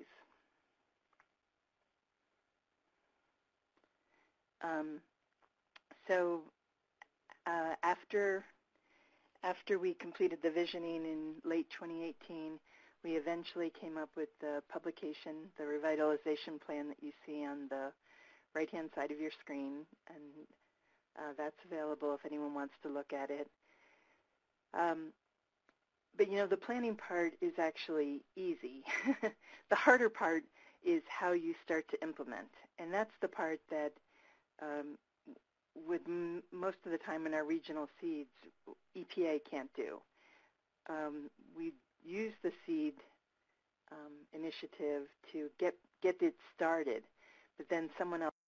Um, so uh, after, after we completed the visioning in late twenty eighteen, we eventually came up with the publication, the revitalization plan that you see on the right-hand side of your screen, and uh, that's available if anyone wants to look at it. Um, but, you know, the planning part is actually easy. The harder part is how you start to implement, and that's the part that um, with m most of the time in our regional seeds, E P A can't do. Um, we use the seed um, initiative to get get it started, but then someone else.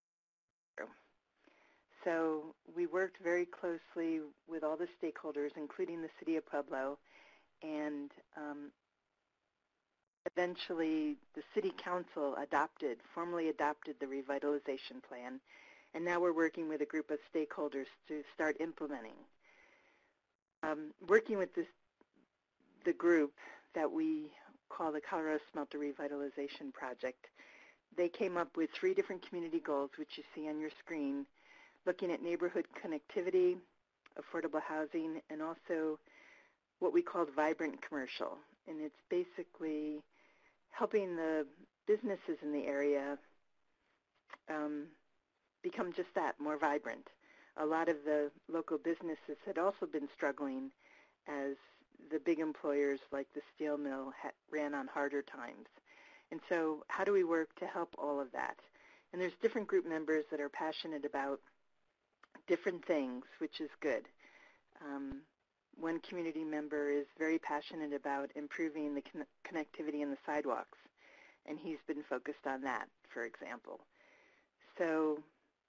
So we worked very closely with all the stakeholders, including the City of Pueblo, and um, eventually the City Council adopted, formally adopted the revitalization plan, and now we're working with a group of stakeholders to start implementing. Um, working with this, the group that we call the Colorado Smelter Revitalization Project, they came up with three different community goals, which you see on your screen, looking at neighborhood connectivity, affordable housing, and also what we called vibrant commercial. And it's basically helping the businesses in the area um, become just that, more vibrant. A lot of the local businesses had also been struggling as the big employers like the steel mill ha ran on harder times. And so how do we work to help all of that? And there's different group members that are passionate about different things, which is good. Um, one community member is very passionate about improving the con connectivity in the sidewalks, and he's been focused on that, for example. So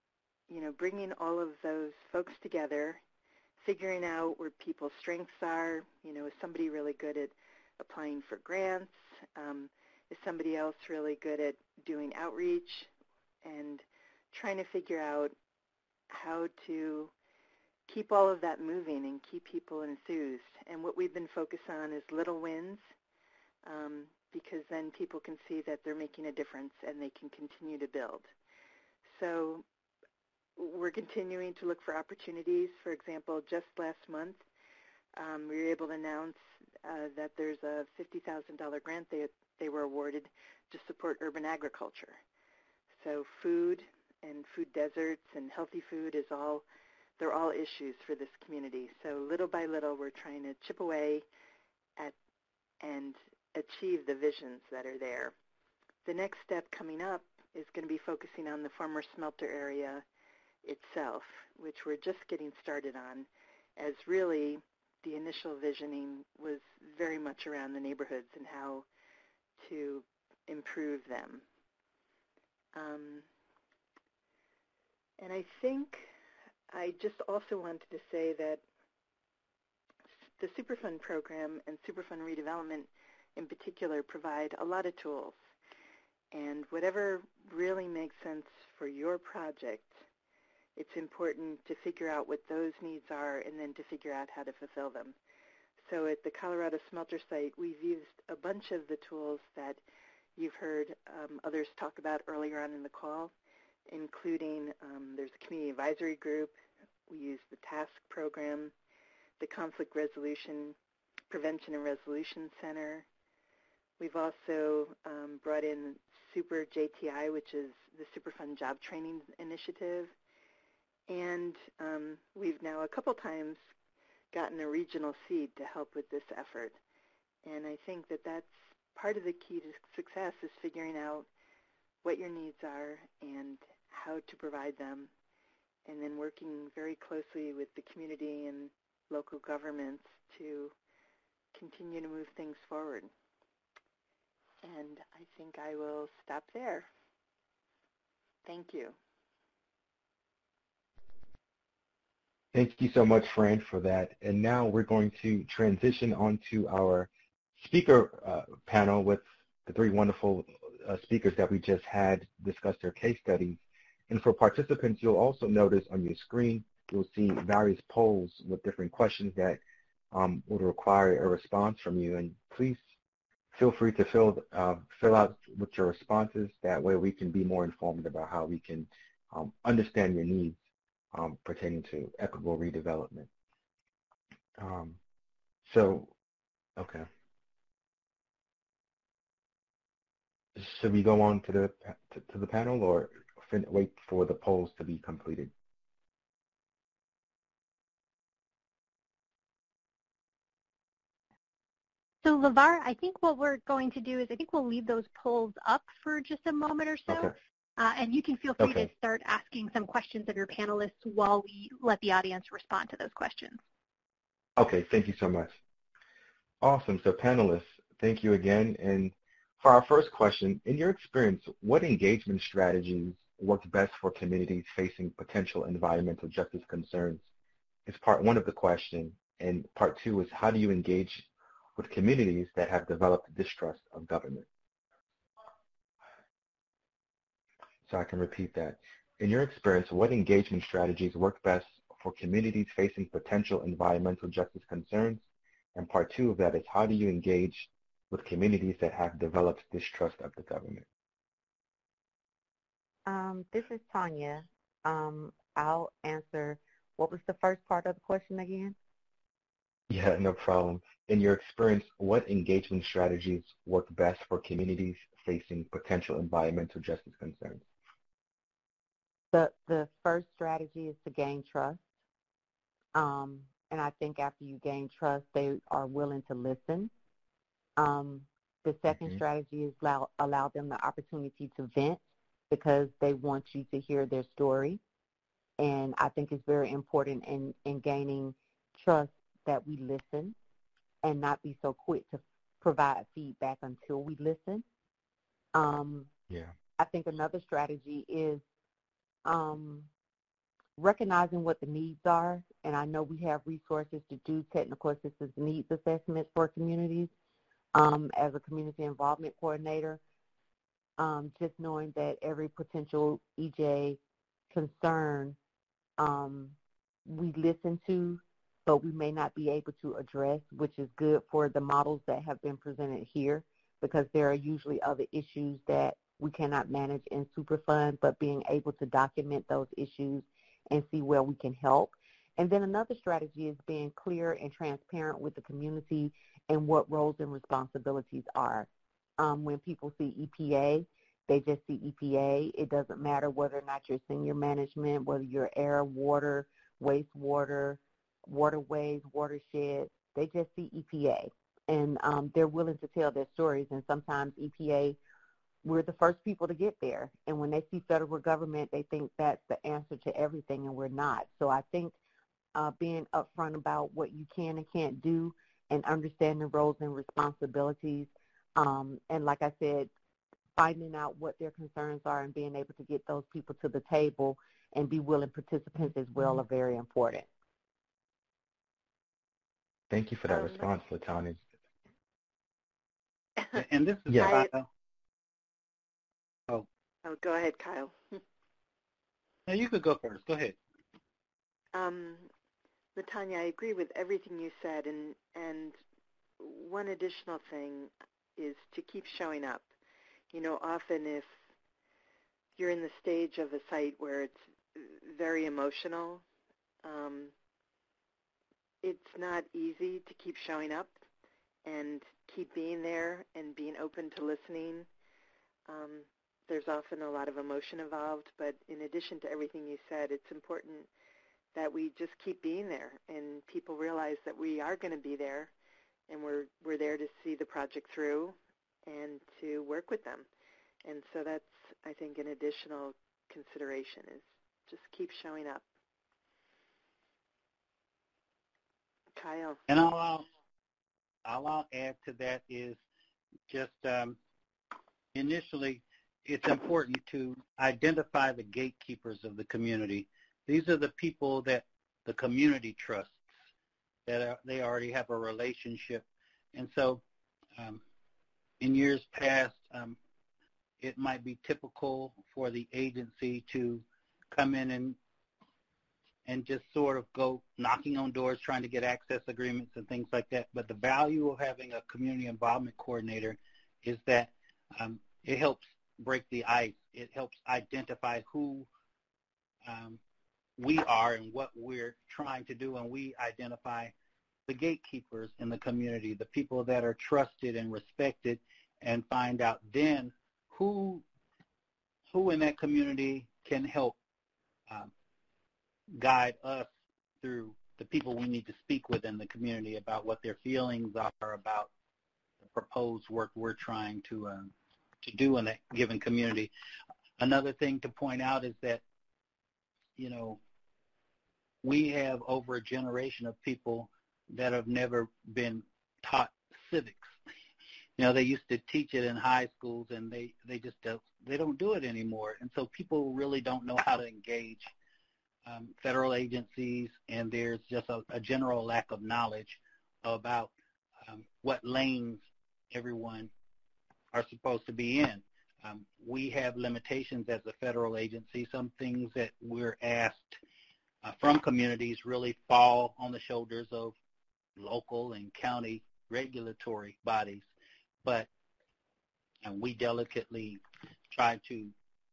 you know, bringing all of those folks together, figuring out where people's strengths are. You know, is somebody really good at applying for grants? Um, is somebody else really good at doing outreach? And trying to figure out how to keep all of that moving and keep people enthused. And what we've been focused on is little wins, um, because then people can see that they're making a difference and they can continue to build. So we're continuing to look for opportunities. For example, just last month, um, we were able to announce uh, that there's a fifty thousand dollars grant they, they were awarded to support urban agriculture. So food and food deserts and healthy food is all, they're all issues for this community. So little by little, we're trying to chip away at and achieve the visions that are there. The next step coming up is going to be focusing on the former smelter area itself, which we're just getting started on, as really the initial visioning was very much around the neighborhoods and how to improve them. Um, and I think I just also wanted to say that the Superfund program and Superfund redevelopment in particular provide a lot of tools. And whatever really makes sense for your project, it's important to figure out what those needs are and then to figure out how to fulfill them. So at the Colorado Smelter site, we've used a bunch of the tools that you've heard um, others talk about earlier on in the call, including um, there's a community advisory group. We use the TASK program, the Conflict Resolution, Prevention and Resolution Center. We've also um, brought in Super J T I, which is the Superfund Job Training Initiative. And um, we've now a couple times gotten a regional seed to help with this effort. And I think that that's part of the key to success is figuring out what your needs are and how to provide them, and then working very closely with the community and local governments to continue to move things forward. And I think I will stop there. Thank you. Thank you so much, Fran, for that. And now we're going to transition onto our speaker uh, panel with the three wonderful uh, speakers that we just had discuss their case studies. And for participants, you'll also notice on your screen, you'll see various polls with different questions that um, would require a response from you. And please feel free to fill, uh, fill out with your responses. That way we can be more informed about how we can um, understand your needs um, pertaining to equitable redevelopment. Um, so, okay. Should we go on to the, to, to the panel or fin wait for the polls to be completed? So LeVar, I think what we're going to do is I think we'll leave those polls up for just a moment or so. Okay. Uh, and you can feel free Okay. to start asking some questions of your panelists while we let the audience respond to those questions. Okay, thank you so much. Awesome. So panelists, thank you again. And for our first question, in your experience, what engagement strategies work best for communities facing potential environmental justice concerns? Is part one of the question. And part two is, how do you engage with communities that have developed distrust of government? So I can repeat that. In your experience, what engagement strategies work best for communities facing potential environmental justice concerns? And part two of that is, how do you engage with communities that have developed distrust of the government? Um, this is Tanya. Um, I'll answer. What was the first part of the question again? Yeah, no problem. In your experience, what engagement strategies work best for communities facing potential environmental justice concerns? The, the first strategy is to gain trust. Um, and I think after you gain trust, they are willing to listen. Um, the second Mm-hmm. strategy is allow, allow them the opportunity to vent because they want you to hear their story. And I think it's very important in, in gaining trust that we listen and not be so quick to provide feedback until we listen. Um, Yeah. I think another strategy is um, recognizing what the needs are, and I know we have resources to do technical assistance needs assessments for communities um, as a community involvement coordinator. Um, just knowing that every potential E J concern um, we listen to, but we may not be able to address, which is good for the models that have been presented here, because there are usually other issues that we cannot manage in Superfund, but being able to document those issues and see where we can help. And then another strategy is being clear and transparent with the community and what roles and responsibilities are. Um, when people see E P A, they just see E P A. It doesn't matter whether or not you're senior management, whether you're air, water, wastewater, waterways, watersheds. They just see E P A. And um, they're willing to tell their stories. And sometimes E P A, we're the first people to get there. And when they see federal government, they think that's the answer to everything, and we're not. So I think uh, being upfront about what you can and can't do and understanding roles and responsibilities, um, and like I said, finding out what their concerns are and being able to get those people to the table and be willing participants as well are very important. Thank you for that Um, response, LaTanya. And this is Yeah. Kyle. Oh, oh, go ahead, Kyle. no, you could go first. Go ahead. Um, LaTanya, I agree with everything you said, and, and one additional thing is to keep showing up. You know, often if you're in the stage of a site where it's very emotional, um, it's not easy to keep showing up and keep being there and being open to listening. Um, there's often a lot of emotion involved, but in addition to everything you said, it's important that we just keep being there and people realize that we are going to be there and we're, we're there to see the project through and to work with them. And so that's, I think, an additional consideration is just keep showing up. Kyle. And all I'll, all I'll add to that is just um, initially, it's important to identify the gatekeepers of the community. These are the people that the community trusts, that are, they already have a relationship. And so um, in years past, um, it might be typical for the agency to come in and and just sort of go knocking on doors trying to get access agreements and things like that. But the value of having a community involvement coordinator is that um, it helps break the ice. It helps identify who um, we are and what we're trying to do, and we identify the gatekeepers in the community, the people that are trusted and respected, and find out then who who in that community can help um, guide us through the people we need to speak with in the community about what their feelings are about the proposed work we're trying to um, to do in that given community. Another thing to point out is that, you know, we have over a generation of people that have never been taught civics. You know, they used to teach it in high schools, and they, they just don't, they don't do it anymore. And so people really don't know how to engage um, federal agencies, and there's just a, a general lack of knowledge about um, what lanes everyone are supposed to be in. Um, we have limitations as a federal agency. Some things that we're asked uh, from communities really fall on the shoulders of local and county regulatory bodies. But and we delicately try to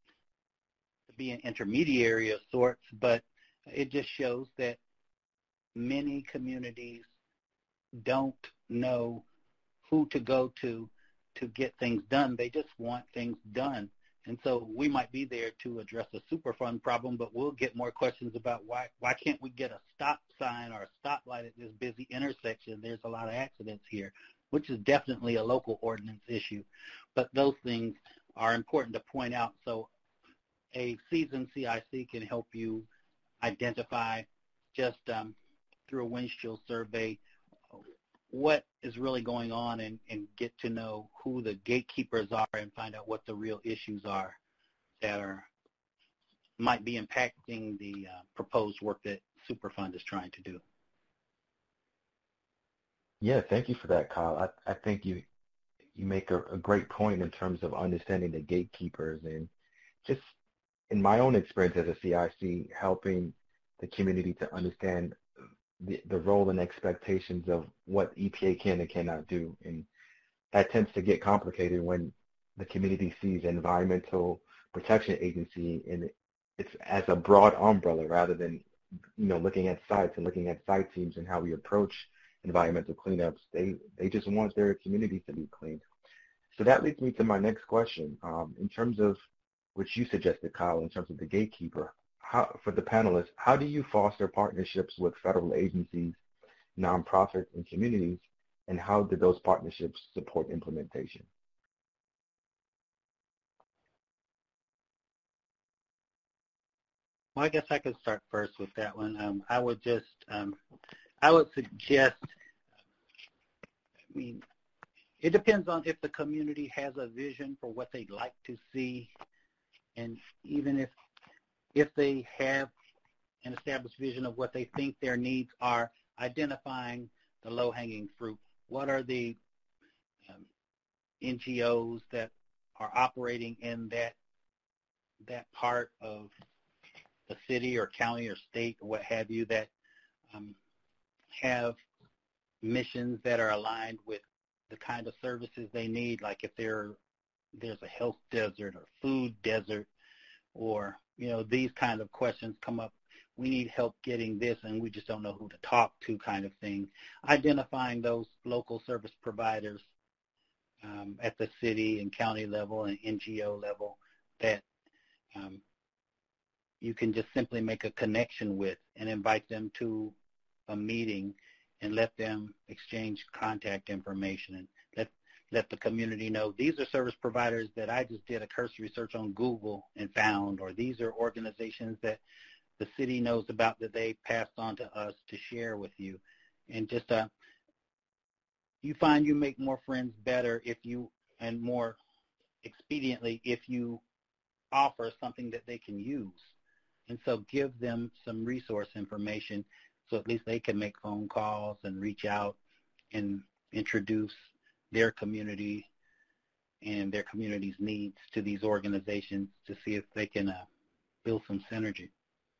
be an intermediary of sorts, but it just shows that many communities don't know who to go to to get things done. They just want things done. And so we might be there to address a Superfund problem, but we'll get more questions about why why can't we get a stop sign or a stoplight at this busy intersection? There's a lot of accidents here, which is definitely a local ordinance issue. But those things are important to point out. So a seasoned C I C can help you identify just um, through a windshield survey what is really going on and, and get to know who the gatekeepers are and find out what the real issues are that are might be impacting the uh, proposed work that Superfund is trying to do. Yeah, thank you for that, Kyle. I, I think you you make a, a great point in terms of understanding the gatekeepers, and just in my own experience as a C I C, helping the community to understand the, the role and expectations of what E P A can and cannot do. And that tends to get complicated when the community sees Environmental Protection Agency and it's as a broad umbrella rather than, you know, looking at sites and looking at site teams and how we approach environmental cleanups. They they just want their communities to be cleaned. So that leads me to my next question. Um, in terms of which you suggested, Kyle, in terms of the gatekeeper, how, for the panelists, how do you foster partnerships with federal agencies, nonprofits, and communities, and how do those partnerships support implementation? Well, I guess I could start first with that one. Um, I would just, um, I would suggest, I mean, it depends on if the community has a vision for what they'd like to see, and even if if they have an established vision of what they think their needs are, identifying the low-hanging fruit. What are the um, N G Os that are operating in that that part of the city or county or state or what have you that um, have missions that are aligned with the kind of services they need, like if there there's a health desert or food desert, or, you know, these kind of questions come up. We need help getting this and we just don't know who to talk to, kind of thing. Identifying those local service providers um, at the city and county level and N G O level that um, you can just simply make a connection with and invite them to a meeting and let them exchange contact information and let let the community know these are service providers that I just did a cursory search on Google and found, or these are organizations that the city knows about that they passed on to us to share with you. And just uh, you find you make more friends better if you, and more expediently if you offer something that they can use. And so give them some resource information so at least they can make phone calls and reach out and introduce their community and their community's needs to these organizations to see if they can uh, build some synergy.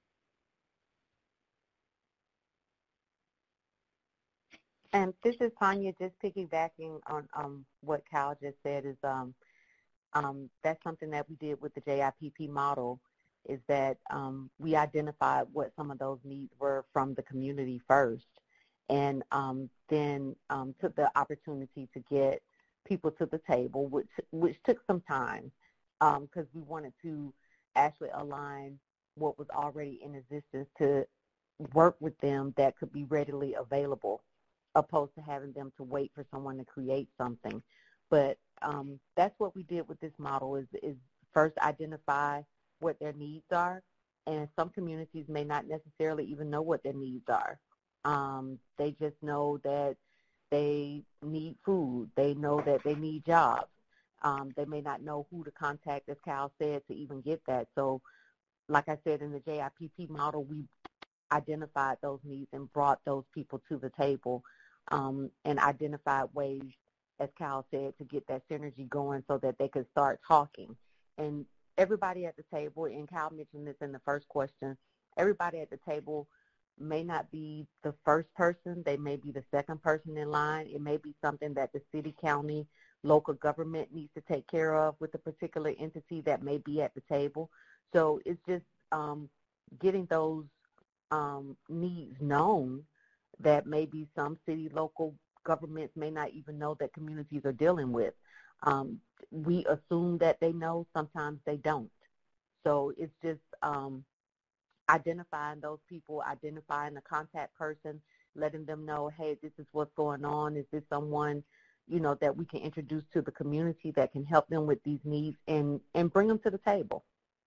And this is Tanya, just piggybacking on um, what Kyle just said is um, um, that's something that we did with the J I P P model, is that um, we identified what some of those needs were from the community first, and um, then um, took the opportunity to get people to the table, which which took some time because um, we wanted to actually align what was already in existence to work with them that could be readily available, opposed to having them to wait for someone to create something. But um, that's what we did with this model, is, is first identify what their needs are, and some communities may not necessarily even know what their needs are. Um, they just know that they need food. They know that they need jobs. Um, they may not know who to contact, as Kyle said, to even get that. So like I said, in the J I P P model, we identified those needs and brought those people to the table um, and identified ways, as Kyle said, to get that synergy going so that they could start talking. And everybody at the table, and Kyle mentioned this in the first question, everybody at the table may not be the first person. They may be the second person in line. It may be something that the city, county, local government needs to take care of with a particular entity that may be at the table. So it's just um, getting those um, needs known that maybe some city, local governments may not even know that communities are dealing with. Um, we assume that they know. Sometimes they don't. So it's just um, identifying those people, identifying the contact person, letting them know, hey, this is what's going on. Is this someone, you know, that we can introduce to the community that can help them with these needs, and, and bring them to the table.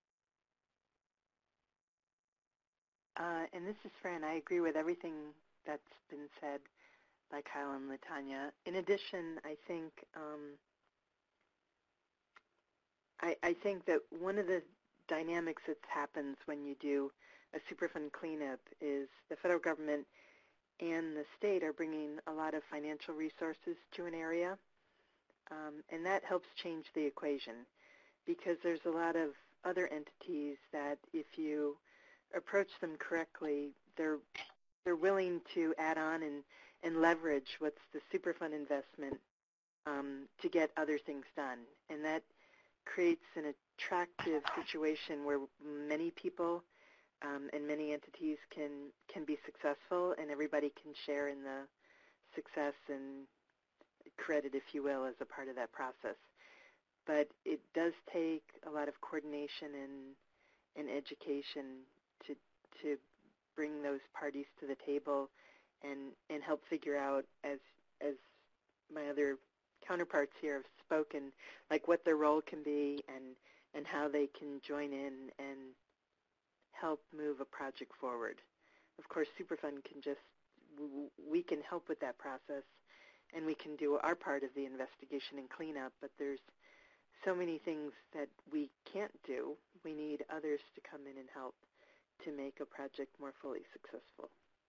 Uh, and this is Fran. I agree with everything that's been said by Kyle and Latanya. In addition, I think um, I, I think that one of the dynamics that happens when you do a Superfund cleanup is the federal government and the state are bringing a lot of financial resources to an area, um, and that helps change the equation because there's a lot of other entities that if you approach them correctly, they're they're willing to add on and, and leverage what's the Superfund investment um, to get other things done. And that creates an attractive situation where many people um, and many entities can, can be successful and everybody can share in the success and credit, if you will, as a part of that process. But it does take a lot of coordination and, and education to, to bring those parties to the table and, and help figure out, as, as my other counterparts here have spoken, like what their role can be and, and how they can join in and help move a project forward. Of course, Superfund can just, we can help with that process and we can do our part of the investigation and cleanup, but there's so many things that we can't do. We need others to come in and help to make a project more fully successful.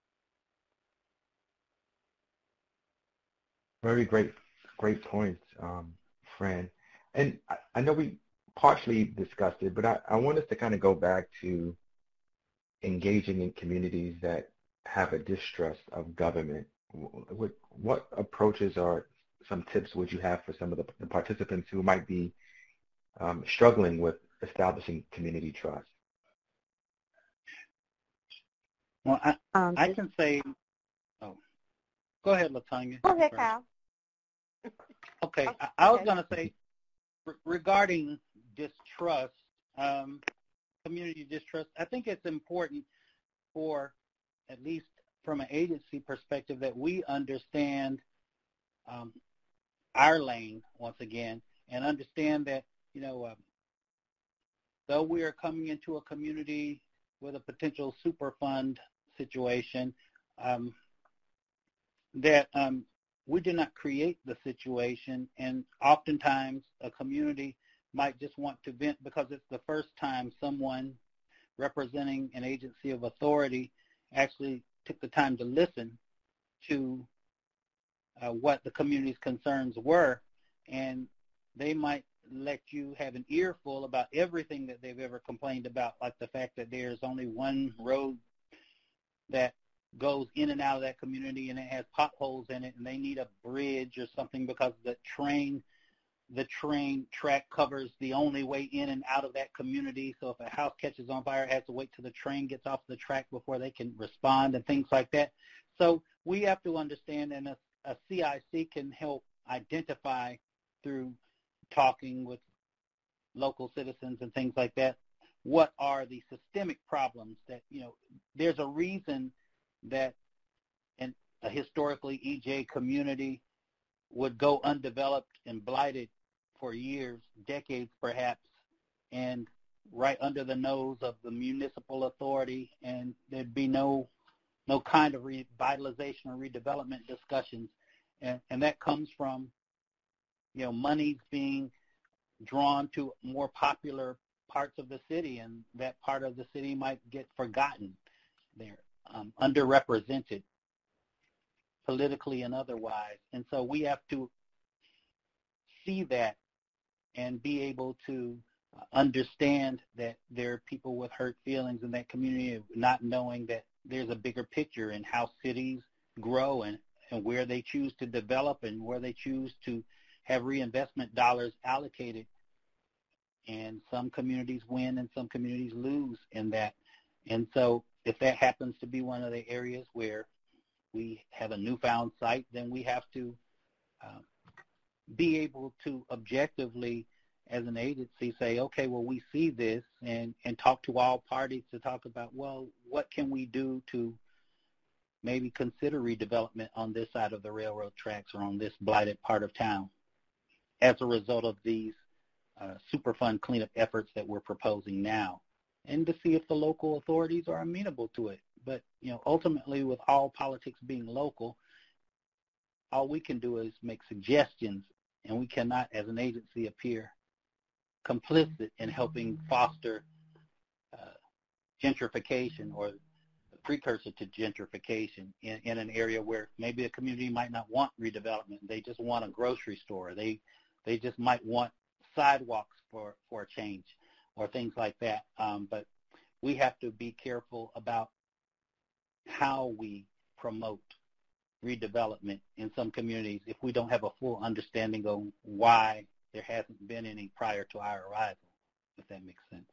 Very great, great points, um, Fran. And I, I know we partially discussed it, but I, I want us to kind of go back to engaging in communities that have a distrust of government. What, what approaches or some tips would you have for some of the, the participants who might be um, struggling with establishing community trust? Well, I, Um, I can say, oh, go ahead, LaTanya. Go ahead, first. Kyle. Okay, Oh, I, I was okay. going to say, re- regarding distrust, um, community distrust, I think it's important for, at least from an agency perspective, that we understand um, our lane, once again, and understand that, you know, um, though we are coming into a community with a potential Superfund situation, um, that um, we did not create the situation, and oftentimes a community might just want to vent because it's the first time someone representing an agency of authority actually took the time to listen to uh, what the community's concerns were, and they might let you have an earful about everything that they've ever complained about, like the fact that there's only one road that goes in and out of that community and it has potholes in it and they need a bridge or something because the train the train track covers the only way in and out of that community. So if a house catches on fire, it has to wait till the train gets off the track before they can respond and things like that. So we have to understand, and a, a C I C can help identify through talking with local citizens and things like that, what are the systemic problems that, you know, there's a reason that an, a historically E J community would go undeveloped and blighted for years, decades perhaps, and right under the nose of the municipal authority, and there'd be no no kind of revitalization or redevelopment discussions. And, and that comes from, you know, monies being drawn to more popular parts of the city, and that part of the city might get forgotten. They're um, underrepresented politically and otherwise. And so we have to see that and be able to understand that there are people with hurt feelings in that community, not knowing that there's a bigger picture in how cities grow and, and where they choose to develop and where they choose to have reinvestment dollars allocated. And some communities win and some communities lose in that. And so if that happens to be one of the areas where we have a newfound site, then we have to uh, be able to objectively, as an agency, say, okay, well, we see this, and, and talk to all parties to talk about, well, what can we do to maybe consider redevelopment on this side of the railroad tracks or on this blighted part of town as a result of these uh, Superfund cleanup efforts that we're proposing now, and to see if the local authorities are amenable to it. But, you know, ultimately, with all politics being local, all we can do is make suggestions, and we cannot, as an agency, appear complicit in helping foster gentrification or the precursor to gentrification in, in an area where maybe a community might not want redevelopment. They just want a grocery store. They they just might want sidewalks for, for a change or things like that. Um, but we have to be careful about how we promote redevelopment in some communities if we don't have a full understanding of why there hasn't been any prior to our arrival, if that makes sense.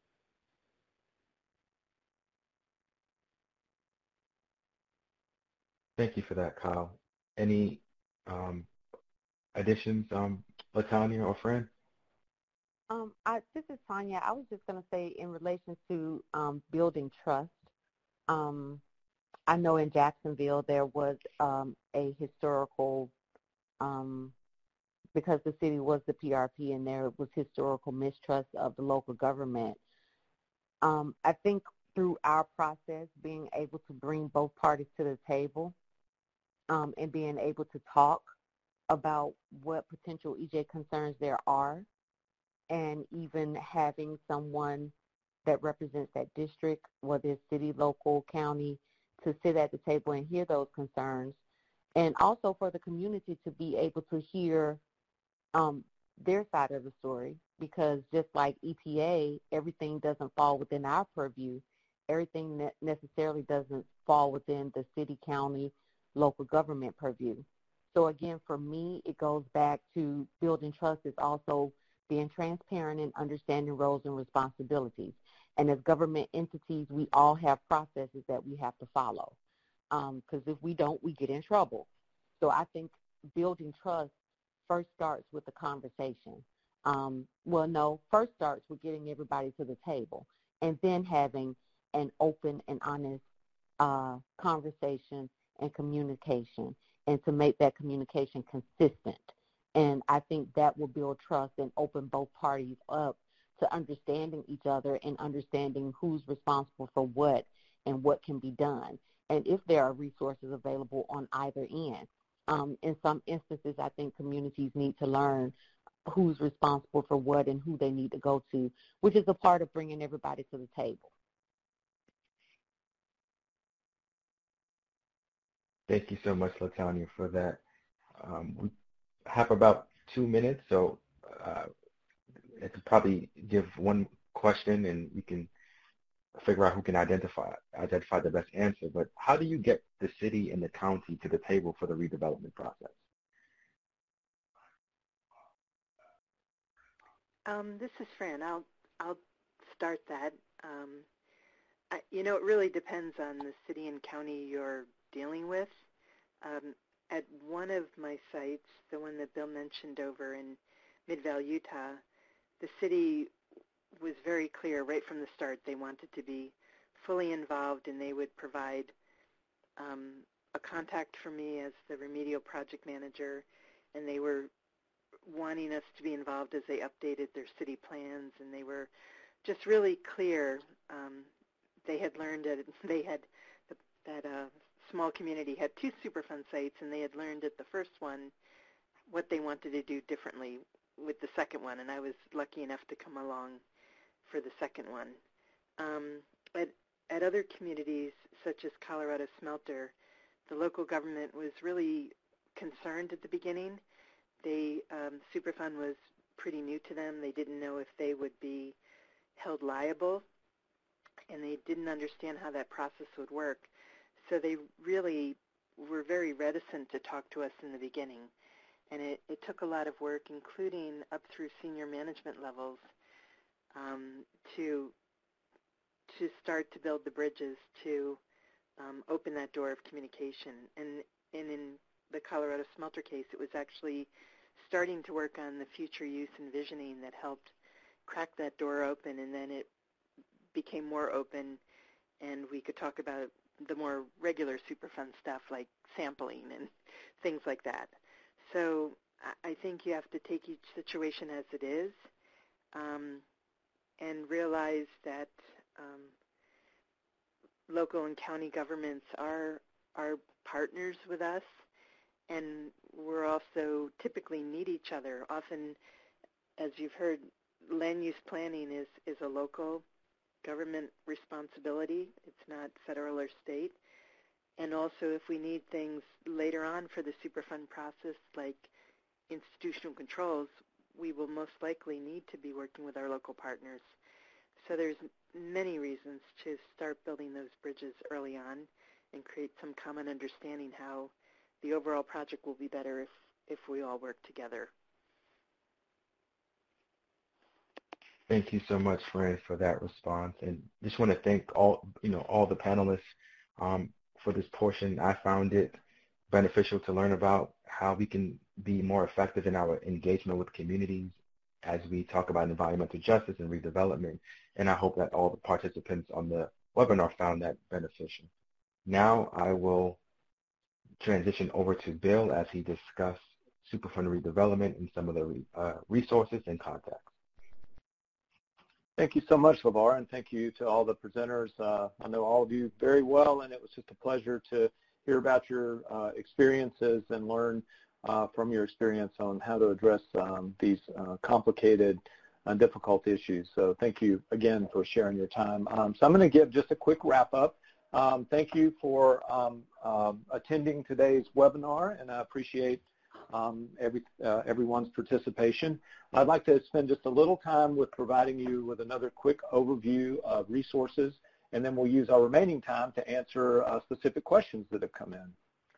Thank you for that, Kyle. Any um, additions, um, LaTanya or Fran? Um, I, this is Tanya. I was just going to say in relation to um, building trust, um, I know in Jacksonville there was um, a historical, um, because the city was the P R P and there was historical mistrust of the local government. Um, I think through our process, being able to bring both parties to the table um, and being able to talk about what potential E J concerns there are, and even having someone that represents that district, whether it's city, local, county, to sit at the table and hear those concerns, and also for the community to be able to hear um, their side of the story, because just like E P A, everything doesn't fall within our purview. Everything ne- necessarily doesn't fall within the city, county, local government purview. So again, for me, it goes back to building trust is also being transparent and understanding roles and responsibilities. And as government entities, we all have processes that we have to follow. Because um, if we don't, we get in trouble. So I think building trust first starts with the conversation. Um, well, no, first starts with getting everybody to the table and then having an open and honest uh, conversation and communication, and to make that communication consistent. And I think that will build trust and open both parties up to understanding each other and understanding who's responsible for what and what can be done, and if there are resources available on either end. Um, in some instances, I think communities need to learn who's responsible for what and who they need to go to, which is a part of bringing everybody to the table. Thank you so much, LaTanya, for that. Um, we have about two minutes, so uh, I could probably give one question and we can figure out who can identify identify the best answer. But how do you get the city and the county to the table for the redevelopment process? Um, this is Fran. I'll I'll start that. Um, I, you know, it really depends on the city and county you're dealing with. Um, at one of my sites, the one that Bill mentioned over in Mid-Val, Utah, the city was very clear right from the start. They wanted to be fully involved, and they would provide um, a contact for me as the remedial project manager, and they were wanting us to be involved as they updated their city plans, and they were just really clear. Um, they had learned that they had that uh, small community had two Superfund sites, and they had learned at the first one what they wanted to do differently with the second one, and I was lucky enough to come along for the second one. Um, at, at other communities, such as Colorado Smelter, the local government was really concerned at the beginning. They, um, Superfund was pretty new to them. They didn't know if they would be held liable, and they didn't understand how that process would work. So they really were very reticent to talk to us in the beginning. And it, it took a lot of work, including up through senior management levels, um, to to start to build the bridges to um, open that door of communication. And, and in the Colorado Smelter case, it was actually starting to work on the future use and visioning that helped crack that door open, and then it became more open, and we could talk about the more regular Superfund stuff like sampling and things like that. So I think you have to take each situation as it is, um, and realize that um, local and county governments are are partners with us, and we're also typically need each other. Often, as you've heard, land use planning is, is a local government responsibility. It's not federal or state. And also, if we need things later on for the Superfund process, like institutional controls, we will most likely need to be working with our local partners. So there's many reasons to start building those bridges early on and create some common understanding how the overall project will be better if, if we all work together. Thank you so much, Fran, for that response. And just want to thank all, you know, all the panelists um, for this portion. I found it beneficial to learn about how we can be more effective in our engagement with communities as we talk about environmental justice and redevelopment. And I hope that all the participants on the webinar found that beneficial. Now I will transition over to Bill as he discusses Superfund redevelopment and some of the uh, resources and contacts. Thank you so much, LeVar, and thank you to all the presenters. Uh, I know all of you very well, and it was just a pleasure to hear about your uh, experiences and learn uh, from your experience on how to address um, these uh, complicated and difficult issues. So thank you again for sharing your time. Um, so I'm going to give just a quick wrap-up. Um, thank you for um, uh, attending today's webinar, and I appreciate Um, every, uh, everyone's participation. I'd like to spend just a little time with providing you with another quick overview of resources, and then we'll use our remaining time to answer uh, specific questions that have come in.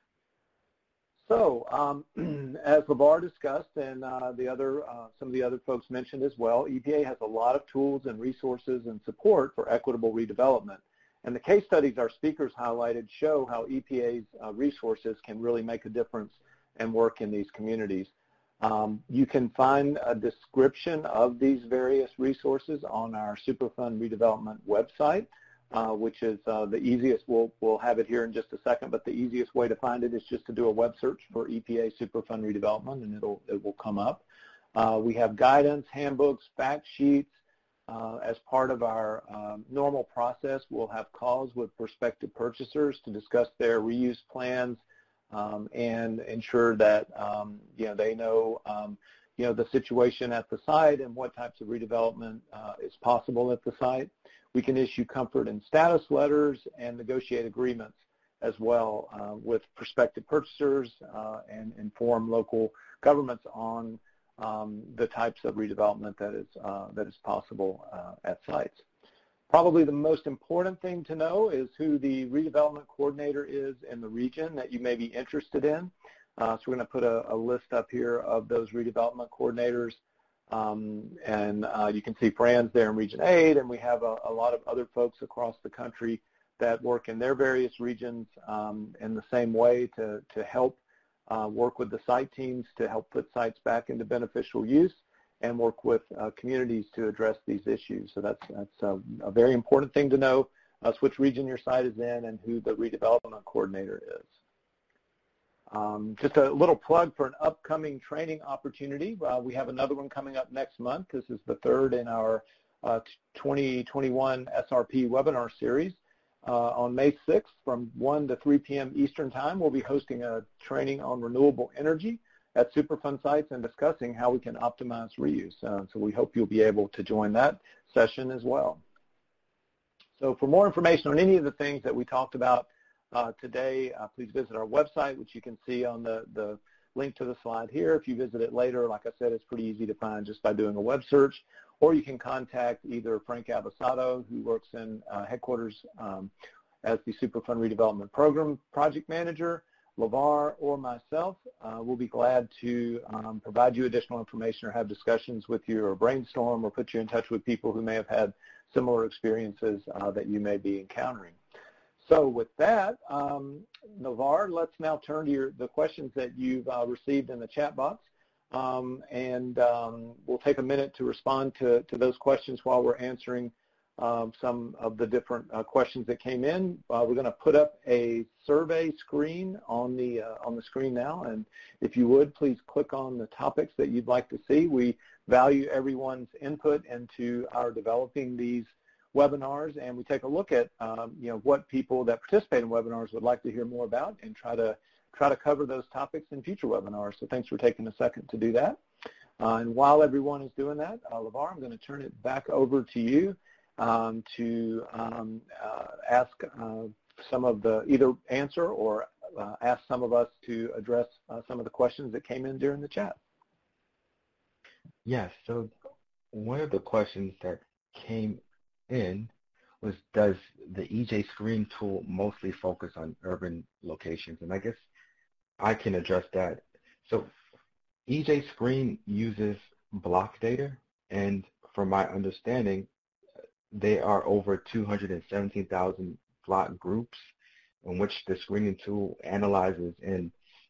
So, um, as LeVar discussed, and uh, the other, uh, some of the other folks mentioned as well, E P A has a lot of tools and resources and support for equitable redevelopment. And the case studies our speakers highlighted show how E P A's uh, resources can really make a difference and work in these communities. Um, you can find a description of these various resources on our Superfund redevelopment website, uh, which is uh, the easiest. We'll, we'll have it here in just a second, but the easiest way to find it is just to do a web search for E P A Superfund redevelopment, and it'll, it will come up. Uh, we have guidance, handbooks, fact sheets. Uh, as part of our um, normal process, we'll have calls with prospective purchasers to discuss their reuse plans, Um, and ensure that um, you know they know um, you know the situation at the site and what types of redevelopment uh, is possible at the site. We can issue comfort and status letters and negotiate agreements as well uh, with prospective purchasers uh, and inform local governments on um, the types of redevelopment that is uh, that is possible uh, at sites. Probably the most important thing to know is who the redevelopment coordinator is in the region that you may be interested in. Uh, so we're going to put a, a list up here of those redevelopment coordinators. Um, and uh, you can see Fran's there in Region eight, and we have a, a lot of other folks across the country that work in their various regions um, in the same way to, to help uh, work with the site teams to help put sites back into beneficial use and work with uh, communities to address these issues. So that's, that's a, a very important thing to know, uh, which region your site is in and who the redevelopment coordinator is. Um, just a little plug for an upcoming training opportunity. Uh, we have another one coming up next month. This is the third in our uh, twenty twenty-one S R P webinar series. Uh, on May sixth from one to three p m Eastern Time, we'll be hosting a training on renewable energy at Superfund sites and discussing how we can optimize reuse. Uh, so we hope you'll be able to join that session as well. So for more information on any of the things that we talked about uh, today, uh, please visit our website, which you can see on the, the link to the slide here. If you visit it later, like I said, it's pretty easy to find just by doing a web search, or you can contact either Frank Abbasato, who works in uh, headquarters um, as the Superfund Redevelopment Program Project Manager, LeVar, or myself. Uh, we'll be glad to um, provide you additional information or have discussions with you or brainstorm or put you in touch with people who may have had similar experiences uh, that you may be encountering. So with that, um, LeVar, let's now turn to your, the questions that you've uh, received in the chat box. Um, and um, we'll take a minute to respond to, to those questions while we're answering Um, some of the different uh, questions that came in. Uh, we're going to put up a survey screen on the uh, on the screen now, and if you would, please click on the topics that you'd like to see. We value everyone's input into our developing these webinars, and we take a look at um, you know what people that participate in webinars would like to hear more about, and try to try to cover those topics in future webinars. So thanks for taking a second to do that. Uh, and while everyone is doing that, uh, LeVar, I'm going to turn it back over to you. um, to um, uh, ask uh, some of the, either answer or uh, ask some of us to address uh, some of the questions that came in during the chat. Yes, so one of the questions that came in was, does the E J Screen tool mostly focus on urban locations? And I guess I can address that. So E J Screen uses block data, and from my understanding, there are over two hundred seventeen thousand block groups in which the screening tool analyzes, and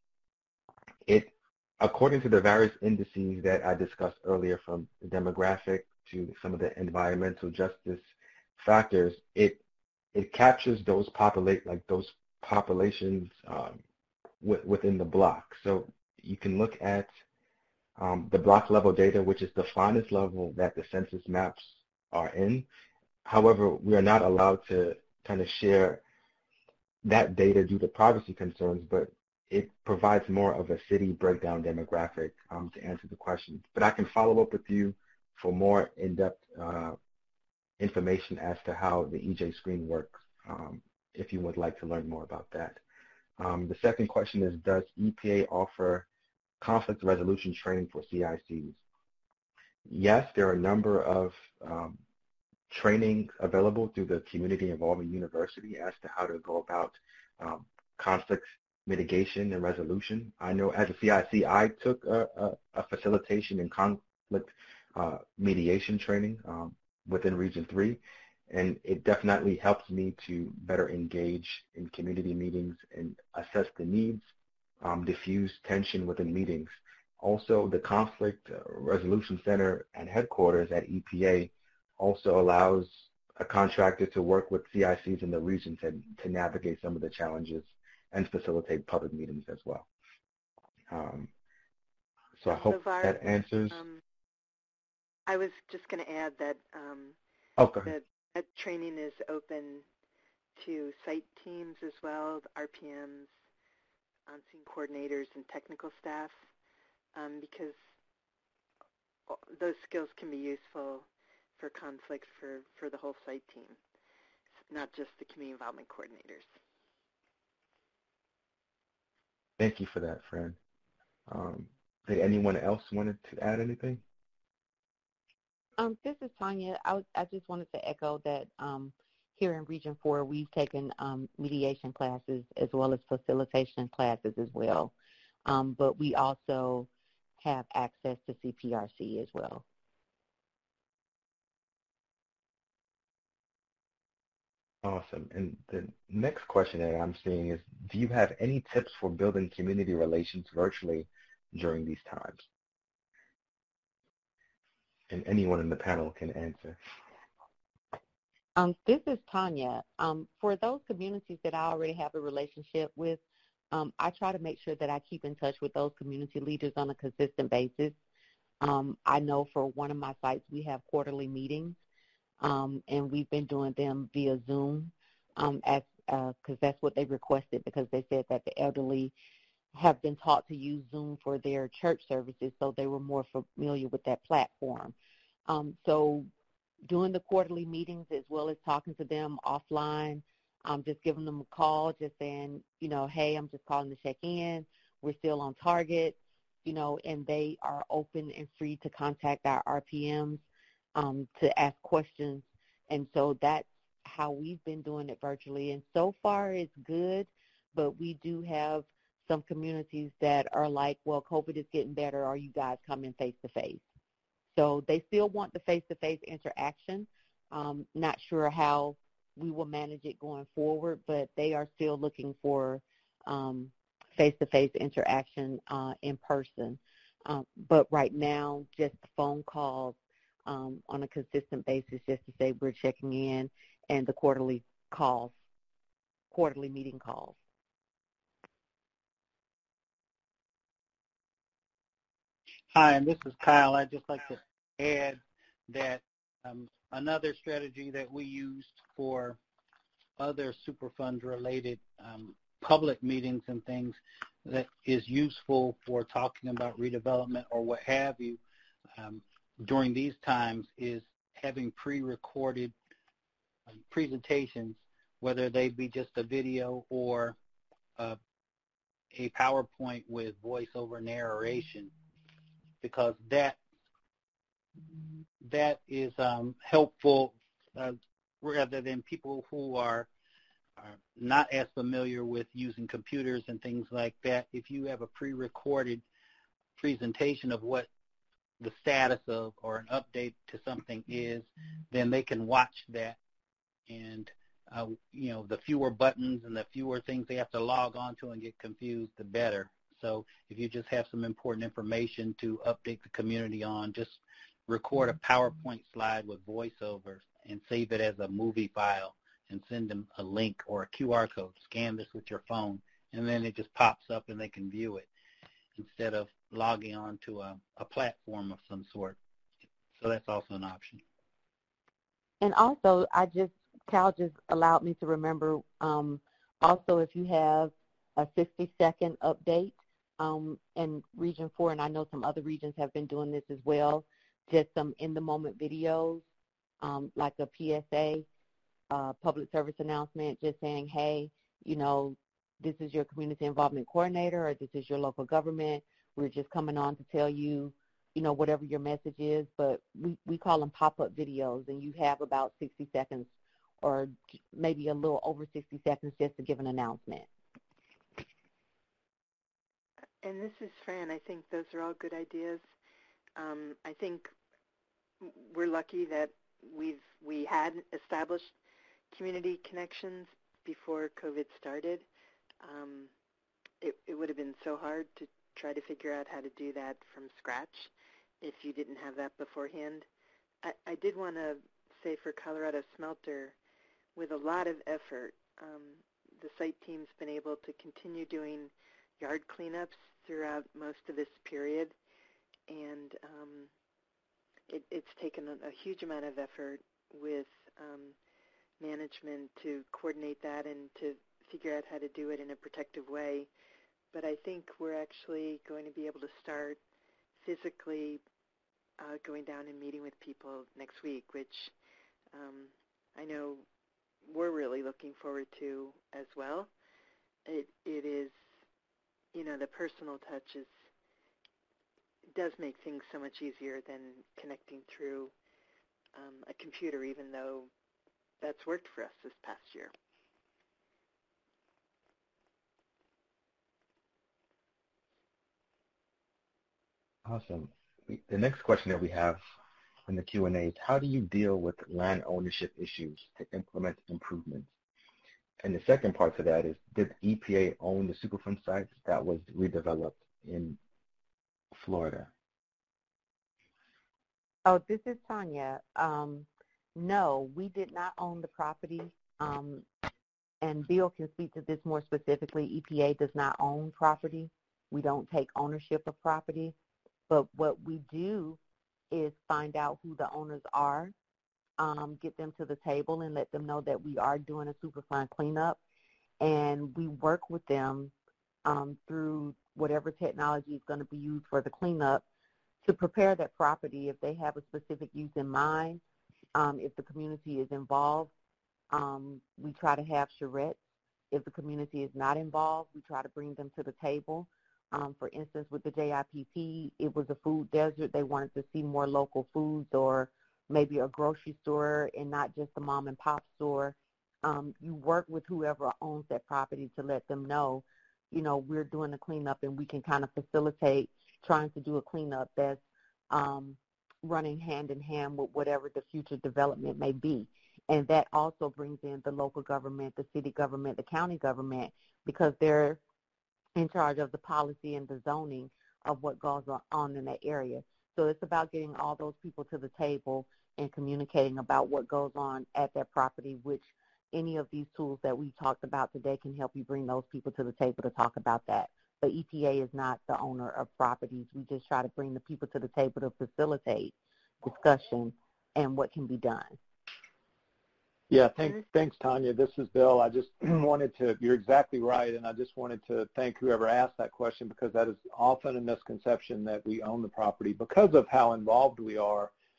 it, according to the various indices that I discussed earlier, from the demographic to some of the environmental justice factors, it it captures those populate like those populations um, w within the block. So you can look at um, the block level data, which is the finest level that the census maps are in. However, we are not allowed to kind of share that data due to privacy concerns, but it provides more of a city breakdown demographic um, to answer the question. But I can follow up with you for more in-depth uh, information as to how the E J Screen works, um, if you would like to learn more about that. Um, the second question is, does E P A offer conflict resolution training for C I Cs? Yes, there are a number of um, training available through the Community Involvement University as to how to go about um, conflict mitigation and resolution. I know as a C I C, I took a, a, a facilitation and conflict uh, mediation training um, within Region three, and it definitely helps me to better engage in community meetings and assess the needs, um, diffuse tension within meetings. Also, the Conflict Resolution Center and headquarters at E P A also allows a contractor to work with C I Cs in the region to, to navigate some of the challenges and facilitate public meetings as well. Um, so I hope LeVar, that answers. Um, I was just going to add that um, okay. that, that training is open to site teams as well, the R P Ms, on-scene coordinators, and technical staff, um, because those skills can be useful for conflict for, for the whole site team, not just the community involvement coordinators. Thank you for that, Fran. Um, did anyone else wanted to add anything? Um, this is Tanya. I, I just wanted to echo that um, here in Region four, we've taken um, mediation classes as well as facilitation classes as well. Um, but we also have access to C P R C as well. Awesome. And the next question that I'm seeing is, do you have any tips for building community relations virtually during these times? And anyone in the panel can answer. Um, this is Tanya. Um, for those communities that I already have a relationship with, um, I try to make sure that I keep in touch with those community leaders on a consistent basis. Um, I know for one of my sites, we have quarterly meetings. Um, and we've been doing them via Zoom, um, as because uh, that's what they requested, because they said that the elderly have been taught to use Zoom for their church services, so they were more familiar with that platform. Um, so doing the quarterly meetings as well as talking to them offline, um, just giving them a call, just saying, you know, hey, I'm just calling to check in. We're still on target, you know, and they are open and free to contact our R P Ms. Um, to ask questions, and so that's how we've been doing it virtually, and so far it's good, but we do have some communities that are like, well, COVID is getting better, are you guys coming face-to-face? So they still want the face-to-face interaction. Um, not sure how we will manage it going forward, but they are still looking for um, face-to-face interaction uh, in person. Um, but right now, just phone calls, Um, on a consistent basis, just to say we're checking in, and the quarterly calls, quarterly meeting calls. Hi, and this is Kyle. I'd just like to add that um, another strategy that we used for other Superfund-related um, public meetings and things that is useful for talking about redevelopment or what have you, um, during these times, is having pre-recorded presentations, whether they be just a video or uh, a PowerPoint with voiceover narration, because that that is um, helpful uh, rather than people who are, are not as familiar with using computers and things like that. If you have a pre-recorded presentation of what the status of or an update to something is, then they can watch that, and uh, you know, the fewer buttons and the fewer things they have to log on to and get confused, the better. So if you just have some important information to update the community on, just record a PowerPoint slide with voiceover and save it as a movie file and send them a link or a Q R code. Scan this with your phone, and then it just pops up and they can view it instead of logging on to a, a platform of some sort. So that's also an option. And also, I just, Cal just allowed me to remember, um, also if you have a sixty second update um, in Region four, and I know some other regions have been doing this as well, just some in-the-moment videos, um, like a P S A, uh, public service announcement, just saying, hey, you know, this is your community involvement coordinator, or this is your local government. We're just coming on to tell you, you know, whatever your message is, but we, we call them pop-up videos, and you have about sixty seconds or maybe a little over sixty seconds just to give an announcement. And this is Fran. I think those are all good ideas. Um, I think we're lucky that we've we had established community connections before COVID started. Um, it, it would have been so hard to try to figure out how to do that from scratch if you didn't have that beforehand. I, I did want to say for Colorado Smelter, with a lot of effort, um, the site team's been able to continue doing yard cleanups throughout most of this period, and um, it, it's taken a, a huge amount of effort with um, management to coordinate that and to figure out how to do it in a protective way. But I think we're actually going to be able to start physically uh, going down and meeting with people next week, which um, I know we're really looking forward to as well. It, it is, you know, the personal touch is, does make things so much easier than connecting through um, a computer, even though that's worked for us this past year. Awesome. The next question that we have in the Q and A is, how do you deal with land ownership issues to implement improvements? And the second part to that is, did E P A own the Superfund site that was redeveloped in Florida? Oh, this is Tanya. Um, no, we did not own the property, um, and Bill can speak to this more specifically. E P A does not own property. We don't take ownership of property, but what we do is find out who the owners are, um, get them to the table and let them know that we are doing a Superfund cleanup, and we work with them um, through whatever technology is going to be used for the cleanup to prepare that property if they have a specific use in mind. Um, if the community is involved, um, we try to have charrettes. If the community is not involved, we try to bring them to the table. Um, for instance, with the J I P P, it was a food desert. They wanted to see more local foods, or maybe a grocery store and not just a mom and pop store. Um, you work with whoever owns that property to let them know, you know, we're doing a cleanup, and we can kind of facilitate trying to do a cleanup that's um, running hand in hand with whatever the future development may be. And that also brings in the local government, the city government, the county government, because they're in charge of the policy and the zoning of what goes on in that area. So it's about getting all those people to the table and communicating about what goes on at that property, which any of these tools that we talked about today can help you bring those people to the table to talk about that. But E P A is not the owner of properties. We just try to bring the people to the table to facilitate discussion and what can be done. Yeah, thanks, thanks, Tanya. This is Bill. I just wanted to, you're exactly right, and I just wanted to thank whoever asked that question, because that is often a misconception that we own the property because of how involved we are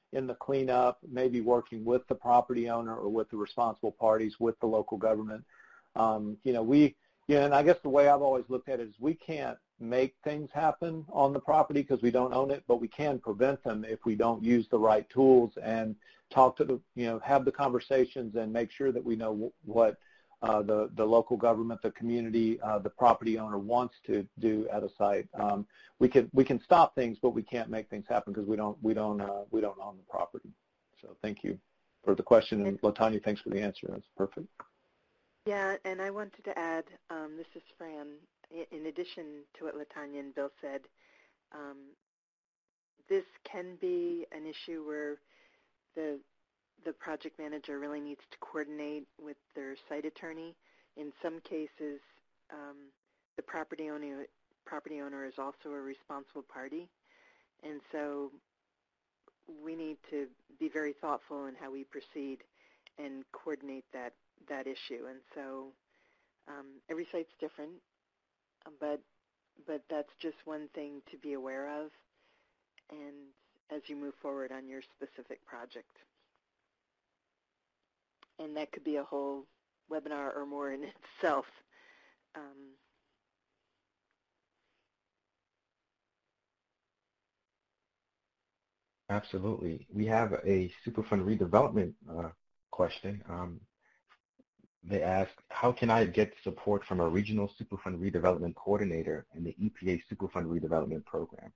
in the cleanup, maybe working with the property owner or with the responsible parties, with the local government. Um, you know, we, you know, and I guess the way I've always looked at it is we can't make things happen on the property because we don't own it, but we can prevent them if we don't use the right tools and talk to the, you know, have the conversations and make sure that we know what uh, the, the local government, the community, uh, the property owner wants to do at a site. Um, we can we can stop things, but we can't make things happen because we don't we don't uh, we don't own the property. So thank you for the question, and LaTanya, thanks for the answer. That's perfect. Yeah, and I wanted to add, um, this is Fran. In addition to what LaTanya and Bill said, um, this can be an issue where the the project manager really needs to coordinate with their site attorney. In some cases, um, the property owner property owner is also a responsible party, and so we need to be very thoughtful in how we proceed and coordinate that that issue. And so um, every site's different, but but that's just one thing to be aware of, and as you move forward on your specific project. And that could be a whole webinar or more in itself. Um, Absolutely. We have a Superfund redevelopment uh, question. Um, they ask, how can I get support from a regional Superfund redevelopment coordinator in the E P A Superfund redevelopment program?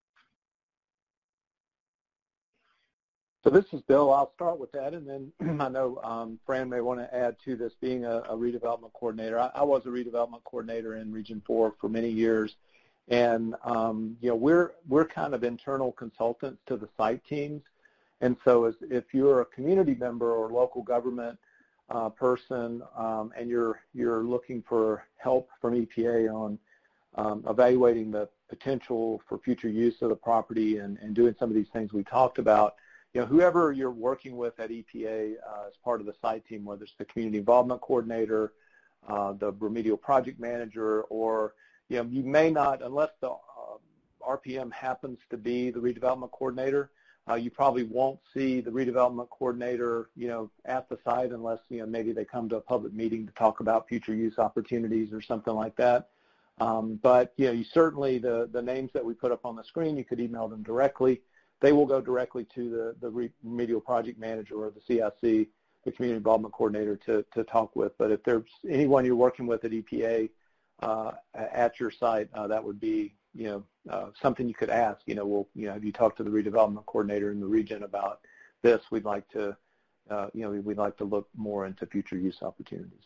So this is Bill. I'll start with that, and then I know um, Fran may want to add to this, being a, a redevelopment coordinator. I, I was a redevelopment coordinator in Region four for many years, and um, you know, we're we're kind of internal consultants to the site teams, and so as, if you're a community member or local government uh, person, um, and you're you're looking for help from E P A on um, evaluating the potential for future use of the property and, and doing some of these things we talked about, you know, whoever you're working with at E P A uh, as part of the site team, whether it's the community involvement coordinator, uh, the remedial project manager, or, you know, you may not, unless the uh, R P M happens to be the redevelopment coordinator, uh, you probably won't see the redevelopment coordinator, you know, at the site unless, you know, maybe they come to a public meeting to talk about future use opportunities or something like that. Um, but, you know, you certainly, the, the names that we put up on the screen, you could email them directly. They will go directly to the, the remedial project manager or the C I C, the community involvement coordinator, to, to talk with. But if there's anyone you're working with at E P A uh, at your site, uh, that would be, you know, uh, something you could ask. You know, well, you know, have you talked to the redevelopment coordinator in the region about this? We'd like to, uh, you know, we'd like to look more into future use opportunities.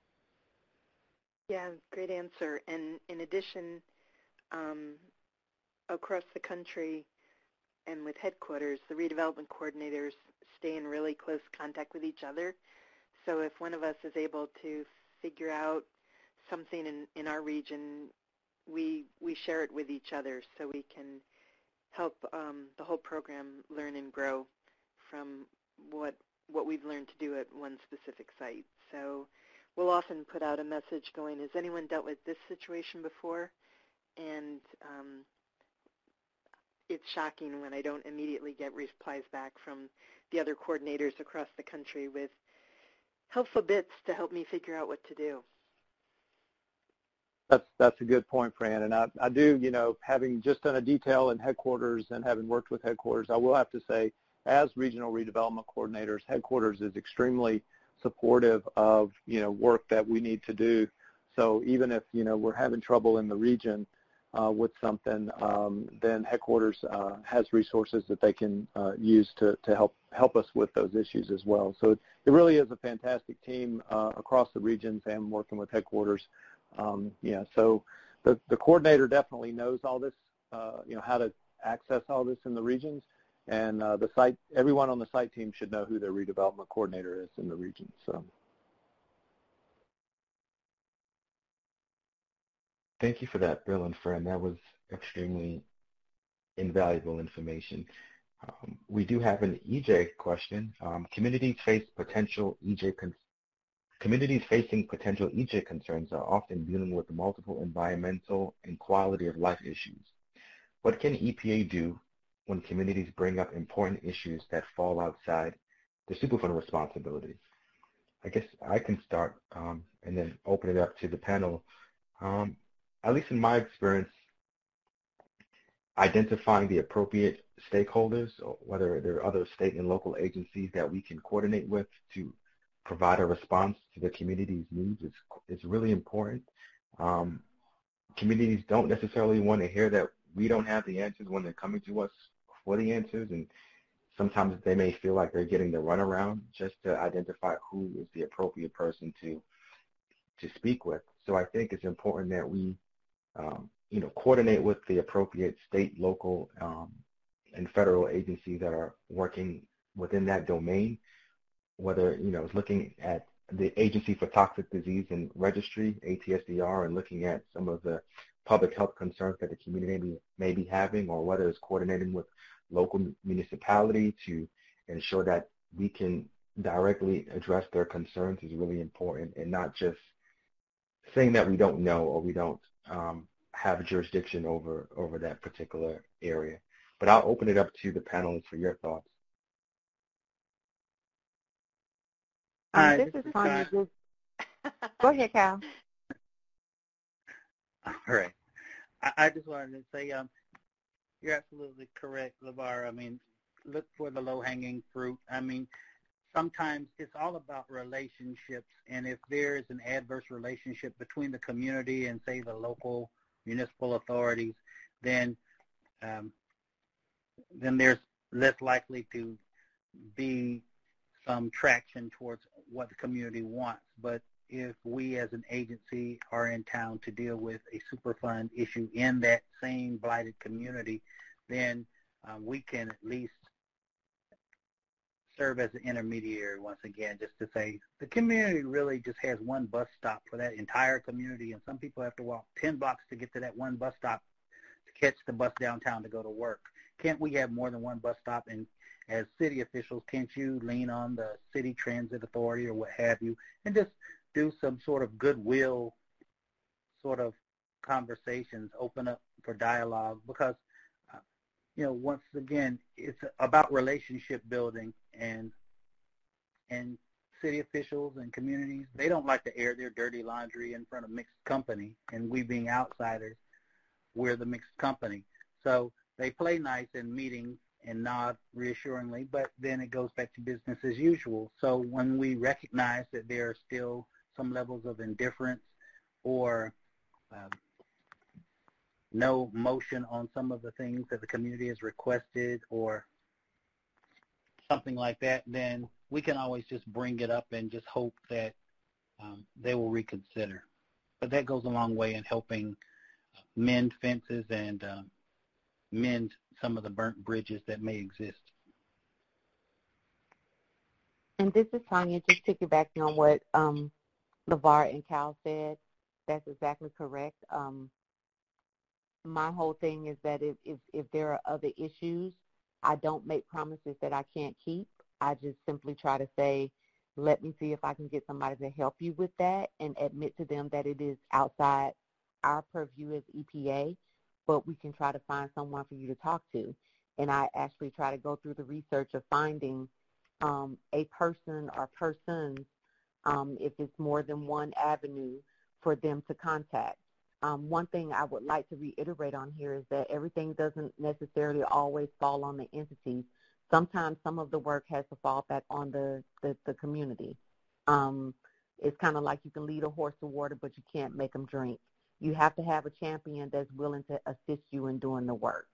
Yeah, great answer. And in addition, um, across the country, and with headquarters, the redevelopment coordinators stay in really close contact with each other. So if one of us is able to figure out something in, in our region, we we share it with each other so we can help um, the whole program learn and grow from what what we've learned to do at one specific site. So we'll often put out a message going, has anyone dealt with this situation before? And um, it's shocking when I don't immediately get replies back from the other coordinators across the country with helpful bits to help me figure out what to do. That's that's a good point, Fran. And I, I do, you know, having just done a detail in headquarters and having worked with headquarters, I will have to say, as regional redevelopment coordinators, headquarters is extremely supportive of, you know, work that we need to do. So even if, you know, we're having trouble in the region, Uh, with something, um, then headquarters uh, has resources that they can uh, use to, to help help us with those issues as well. So it, it really is a fantastic team uh, across the regions and working with headquarters. Um, yeah, so the, the coordinator definitely knows all this, uh, you know, how to access all this in the regions, and uh, the site, everyone on the site team should know who their redevelopment coordinator is in the region. So. Thank you for that, Bill and Fran. That was extremely invaluable information. Um, we do have an E J question. Um, communities face potential E J con communities facing potential E J concerns are often dealing with multiple environmental and quality of life issues. What can E P A do when communities bring up important issues that fall outside the Superfund responsibilities. I guess I can start um, and then open it up to the panel. Um, at least in my experience, identifying the appropriate stakeholders, or whether there are other state and local agencies that we can coordinate with to provide a response to the community's needs is, is really important. Um, communities don't necessarily want to hear that we don't have the answers when they're coming to us for the answers, and sometimes they may feel like they're getting the runaround just to identify who is the appropriate person to to speak with. So I think it's important that we um, you know, coordinate with the appropriate state, local, um, and federal agencies that are working within that domain, whether, you know, it's looking at the Agency for Toxic Disease and Registry, A T S D R, and looking at some of the public health concerns that the community may be, may be having, or whether it's coordinating with local municipality to ensure that we can directly address their concerns is really important, and not just saying that we don't know or we don't um, have jurisdiction over, over that particular area. But I'll open it up to the panelists for your thoughts. Um, this is Tanya. Go ahead, Cal. All right. I, I just wanted to say um, you're absolutely correct, LeVar. I mean, look for the low-hanging fruit. I mean, sometimes it's all about relationships, and if there is an adverse relationship between the community and, say, the local municipal authorities, then um, then there's less likely to be some traction towards what the community wants. But if we as an agency are in town to deal with a Superfund issue in that same blighted community, then um, we can at least serve as an intermediary once again, just to say the community really just has one bus stop for that entire community, and some people have to walk ten blocks to get to that one bus stop to catch the bus downtown to go to work. Can't we have more than one bus stop? And as city officials, can't you lean on the city transit authority or what have you and just do some sort of goodwill sort of conversations, open up for dialogue? Because, uh, you know, once again, it's about relationship building, and and city officials and communities, they don't like to air their dirty laundry in front of mixed company, and we being outsiders, we're the mixed company. So they play nice in meetings and nod reassuringly, but then it goes back to business as usual. So when we recognize that there are still some levels of indifference or um, no motion on some of the things that the community has requested or something like that, then we can always just bring it up and just hope that um, they will reconsider. But that goes a long way in helping mend fences and um, mend some of the burnt bridges that may exist. And this is Tanya, just piggybacking on what um, LeVar and Cal said. That's exactly correct. Um, my whole thing is that if, if, if there are other issues, I don't make promises that I can't keep. I just simply try to say, let me see if I can get somebody to help you with that, and admit to them that it is outside our purview as E P A, but we can try to find someone for you to talk to. And I actually try to go through the research of finding um, a person or persons, um, if it's more than one avenue, for them to contact. Um, one thing I would like to reiterate on here is that everything doesn't necessarily always fall on the entities. Sometimes some of the work has to fall back on the, the, the community. Um, it's kind of like you can lead a horse to water, but you can't make them drink. You have to have a champion that's willing to assist you in doing the work.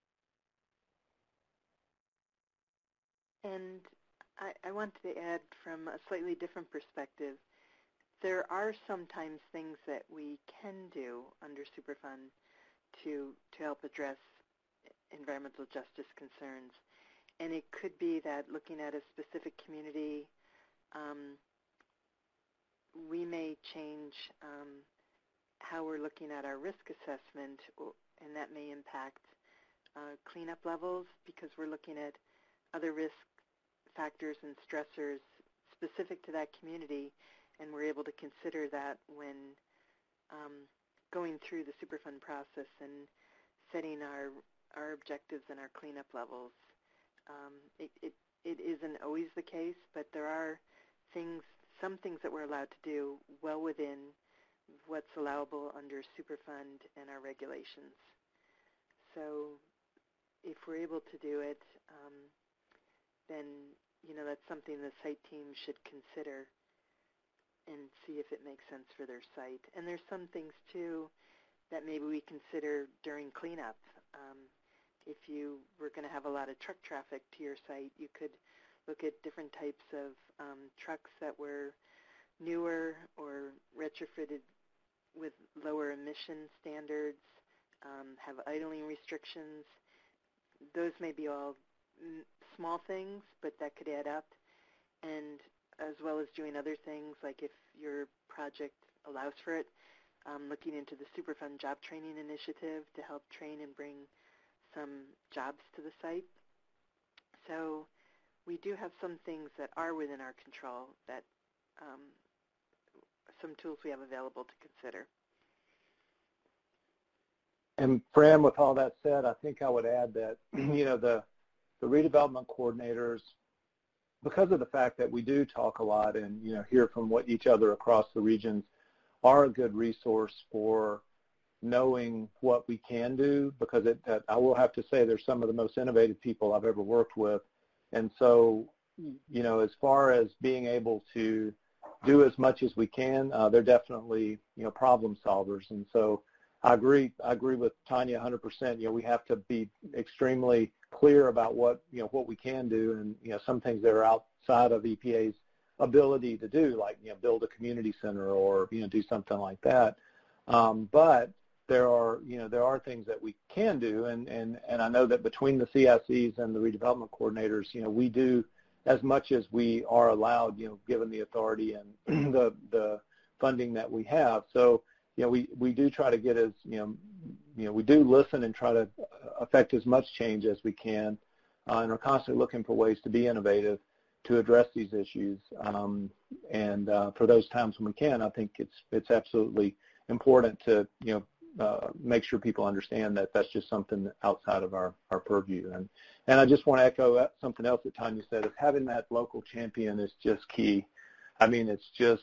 And I, I wanted to add from a slightly different perspective. There are sometimes things that we can do under Superfund to, to help address environmental justice concerns. And it could be that looking at a specific community, um, we may change um, how we're looking at our risk assessment, and that may impact uh, cleanup levels because we're looking at other risk factors and stressors specific to that community, and we're able to consider that when um, going through the Superfund process and setting our our objectives and our cleanup levels. Um, it, it, it isn't always the case, but there are things, some things that we're allowed to do well within what's allowable under Superfund and our regulations. So if we're able to do it, um, then, you know, that's something the site team should consider and see if it makes sense for their site. And there's some things, too, that maybe we consider during cleanup. Um, if you were going to have a lot of truck traffic to your site, you could look at different types of um, trucks that were newer or retrofitted with lower emission standards, um, have idling restrictions. Those may be all m- small things, but that could add up. And as well as doing other things, like if your project allows for it, um, looking into the Superfund Job Training Initiative to help train and bring some jobs to the site. So we do have some things that are within our control, that um, some tools we have available to consider. And Fran, with all that said, I think I would add that, you know, the, the redevelopment coordinators, because of the fact that we do talk a lot and, you know, hear from what each other across the regions, are a good resource for knowing what we can do, because it, uh, I will have to say they're some of the most innovative people I've ever worked with. And so, you know, as far as being able to do as much as we can, uh, they're definitely, you know, problem solvers. And so I agree, I agree with Tanya one hundred percent. You know, we have to be extremely clear about what, you know, what we can do, and, you know, some things that are outside of E P A's ability to do, like, you know, build a community center or, you know, do something like that. Um, but there are, you know, there are things that we can do, and, and, and I know that between the C I Cs and the redevelopment coordinators, you know, we do as much as we are allowed, you know, given the authority and the, the funding that we have. So, you know, we, we do try to get as, you know, you know, we do listen and try to affect as much change as we can, uh, and are constantly looking for ways to be innovative to address these issues. Um, and uh, for those times when we can, I think it's it's absolutely important to, you know, uh, make sure people understand that that's just something outside of our, our purview. And and I just want to echo something else that Tanya said, is having that local champion is just key. I mean, it's just,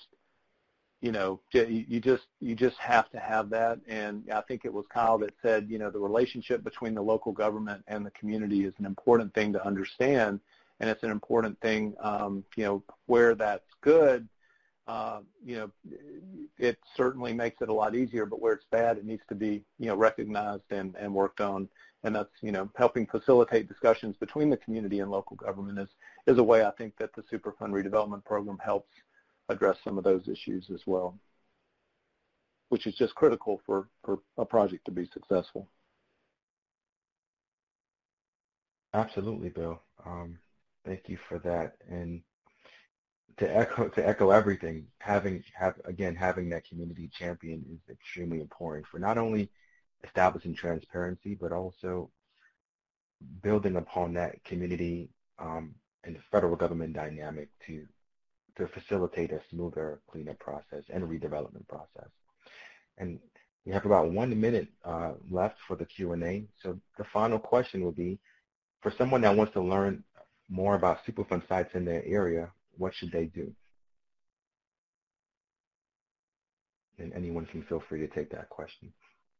you know, you just you just have to have that. And I think it was Kyle that said, you know, the relationship between the local government and the community is an important thing to understand, and it's an important thing, um, you know, where that's good, uh, you know, it certainly makes it a lot easier, but where it's bad, it needs to be, you know, recognized and, and worked on. And that's, you know, helping facilitate discussions between the community and local government is, is a way I think that the Superfund redevelopment program helps address some of those issues as well, which is just critical for, for a project to be successful. Absolutely, Bill. Um, thank you for that. And to echo to echo everything, having have again having that community champion is extremely important for not only establishing transparency, but also building upon that community um, and the federal government dynamic to to facilitate a smoother cleanup process and redevelopment process. And we have about one minute uh, left for the Q and A. So the final question will be, for someone that wants to learn more about Superfund sites in their area, what should they do? And anyone can feel free to take that question.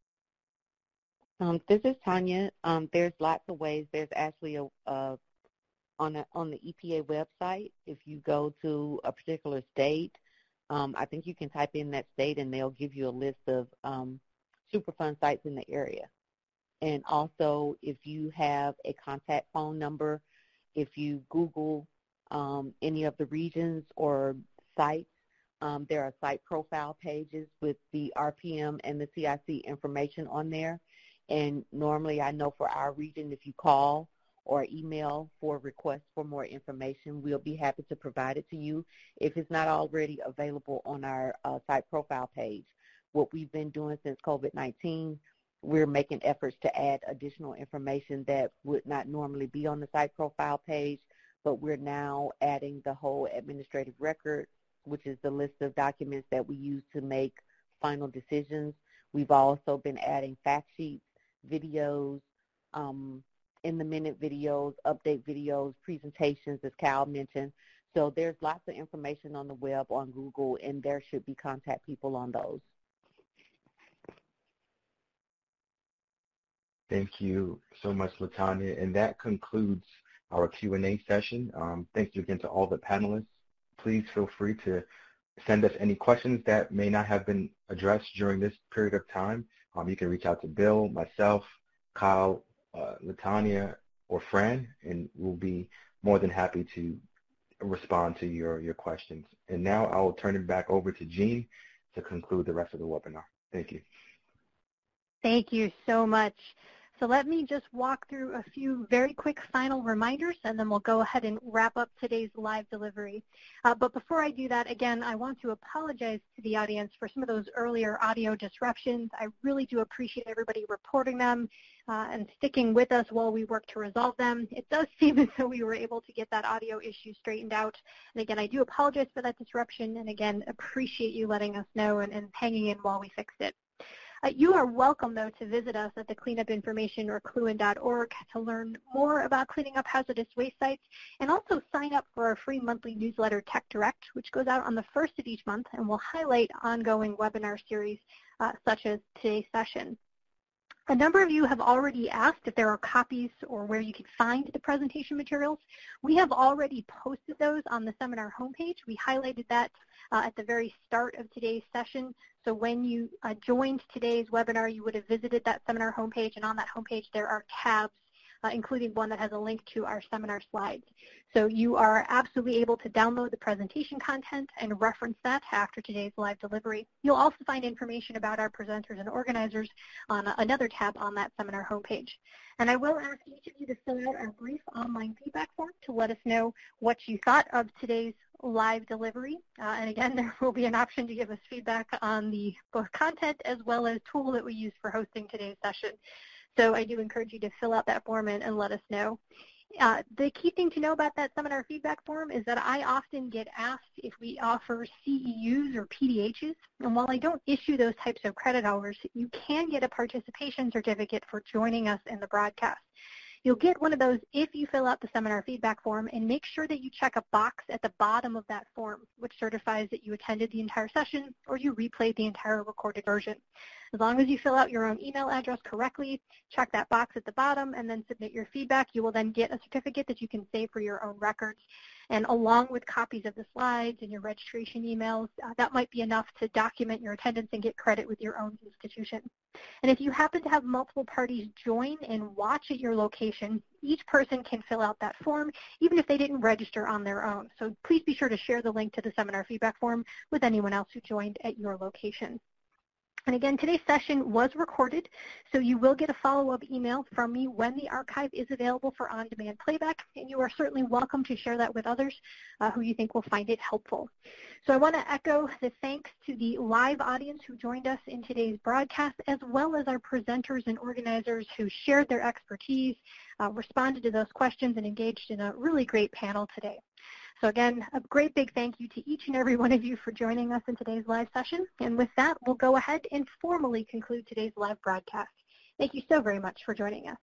Um, this is Tanya. Um, there's lots of ways. There's actually a, a on a, on the E P A website. If you go to a particular state, um, I think you can type in that state, and they'll give you a list of um, Superfund sites in the area. And also, if you have a contact phone number, if you Google um, any of the regions or sites, um, there are site profile pages with the R P M and the C I C information on there. And normally, I know for our region, if you call or email for requests for more information, we'll be happy to provide it to you if it's not already available on our uh, site profile page. What we've been doing since COVID nineteen, we're making efforts to add additional information that would not normally be on the site profile page, but we're now adding the whole administrative record, which is the list of documents that we use to make final decisions. We've also been adding fact sheets, videos, um, in-the-minute videos, update videos, presentations, as Cal mentioned. So there's lots of information on the web, on Google, and there should be contact people on those. Thank you so much, LaTanya. And that concludes our Q and A session. Um, thank you again to all the panelists. Please feel free to send us any questions that may not have been addressed during this period of time. Um, you can reach out to Bill, myself, Kyle, uh, LaTanya, or Fran, and we'll be more than happy to respond to your, your questions. And now I will turn it back over to Jean to conclude the rest of the webinar. Thank you. Thank you so much. So let me just walk through a few very quick final reminders, and then we'll go ahead and wrap up today's live delivery. Uh, but before I do that, again, I want to apologize to the audience for some of those earlier audio disruptions. I really do appreciate everybody reporting them uh, and sticking with us while we work to resolve them. It does seem as though we were able to get that audio issue straightened out. And again, I do apologize for that disruption, and again, appreciate you letting us know and, and hanging in while we fixed it. Uh, you are welcome, though, to visit us at the cleanup information or cluin dot org to learn more about cleaning up hazardous waste sites, and also sign up for our free monthly newsletter, Tech Direct, which goes out on the first of each month and will highlight ongoing webinar series uh, such as today's session. A number of you have already asked if there are copies or where you can find the presentation materials. We have already posted those on the seminar homepage. We highlighted that uh, at the very start of today's session. So when you uh, joined today's webinar, you would have visited that seminar homepage, and on that homepage there are tabs, uh, including one that has a link to our seminar slides. So you are absolutely able to download the presentation content and reference that after today's live delivery. You'll also find information about our presenters and organizers on another tab on that seminar homepage. And I will ask each of you to fill out our brief online feedback form to let us know what you thought of today's live delivery. Uh, and again, there will be an option to give us feedback on the both content as well as tool that we use for hosting today's session. So I do encourage you to fill out that form and, and let us know. Uh, the key thing to know about that seminar feedback form is that I often get asked if we offer C E Us or P D Hs, and while I don't issue those types of credit hours, you can get a participation certificate for joining us in the broadcast. You'll get one of those if you fill out the seminar feedback form, and make sure that you check a box at the bottom of that form, which certifies that you attended the entire session or you replayed the entire recorded version. As long as you fill out your own email address correctly, check that box at the bottom, and then submit your feedback, you will then get a certificate that you can save for your own records. And along with copies of the slides and your registration emails, uh, that might be enough to document your attendance and get credit with your own institution. And if you happen to have multiple parties join and watch at your location, each person can fill out that form, even if they didn't register on their own. So please be sure to share the link to the seminar feedback form with anyone else who joined at your location. And again, today's session was recorded, so you will get a follow-up email from me when the archive is available for on-demand playback, and you are certainly welcome to share that with others uh, who you think will find it helpful. So I want to echo the thanks to the live audience who joined us in today's broadcast, as well as our presenters and organizers who shared their expertise, uh, responded to those questions, and engaged in a really great panel today. So again, a great big thank you to each and every one of you for joining us in today's live session. And with that, we'll go ahead and formally conclude today's live broadcast. Thank you so very much for joining us.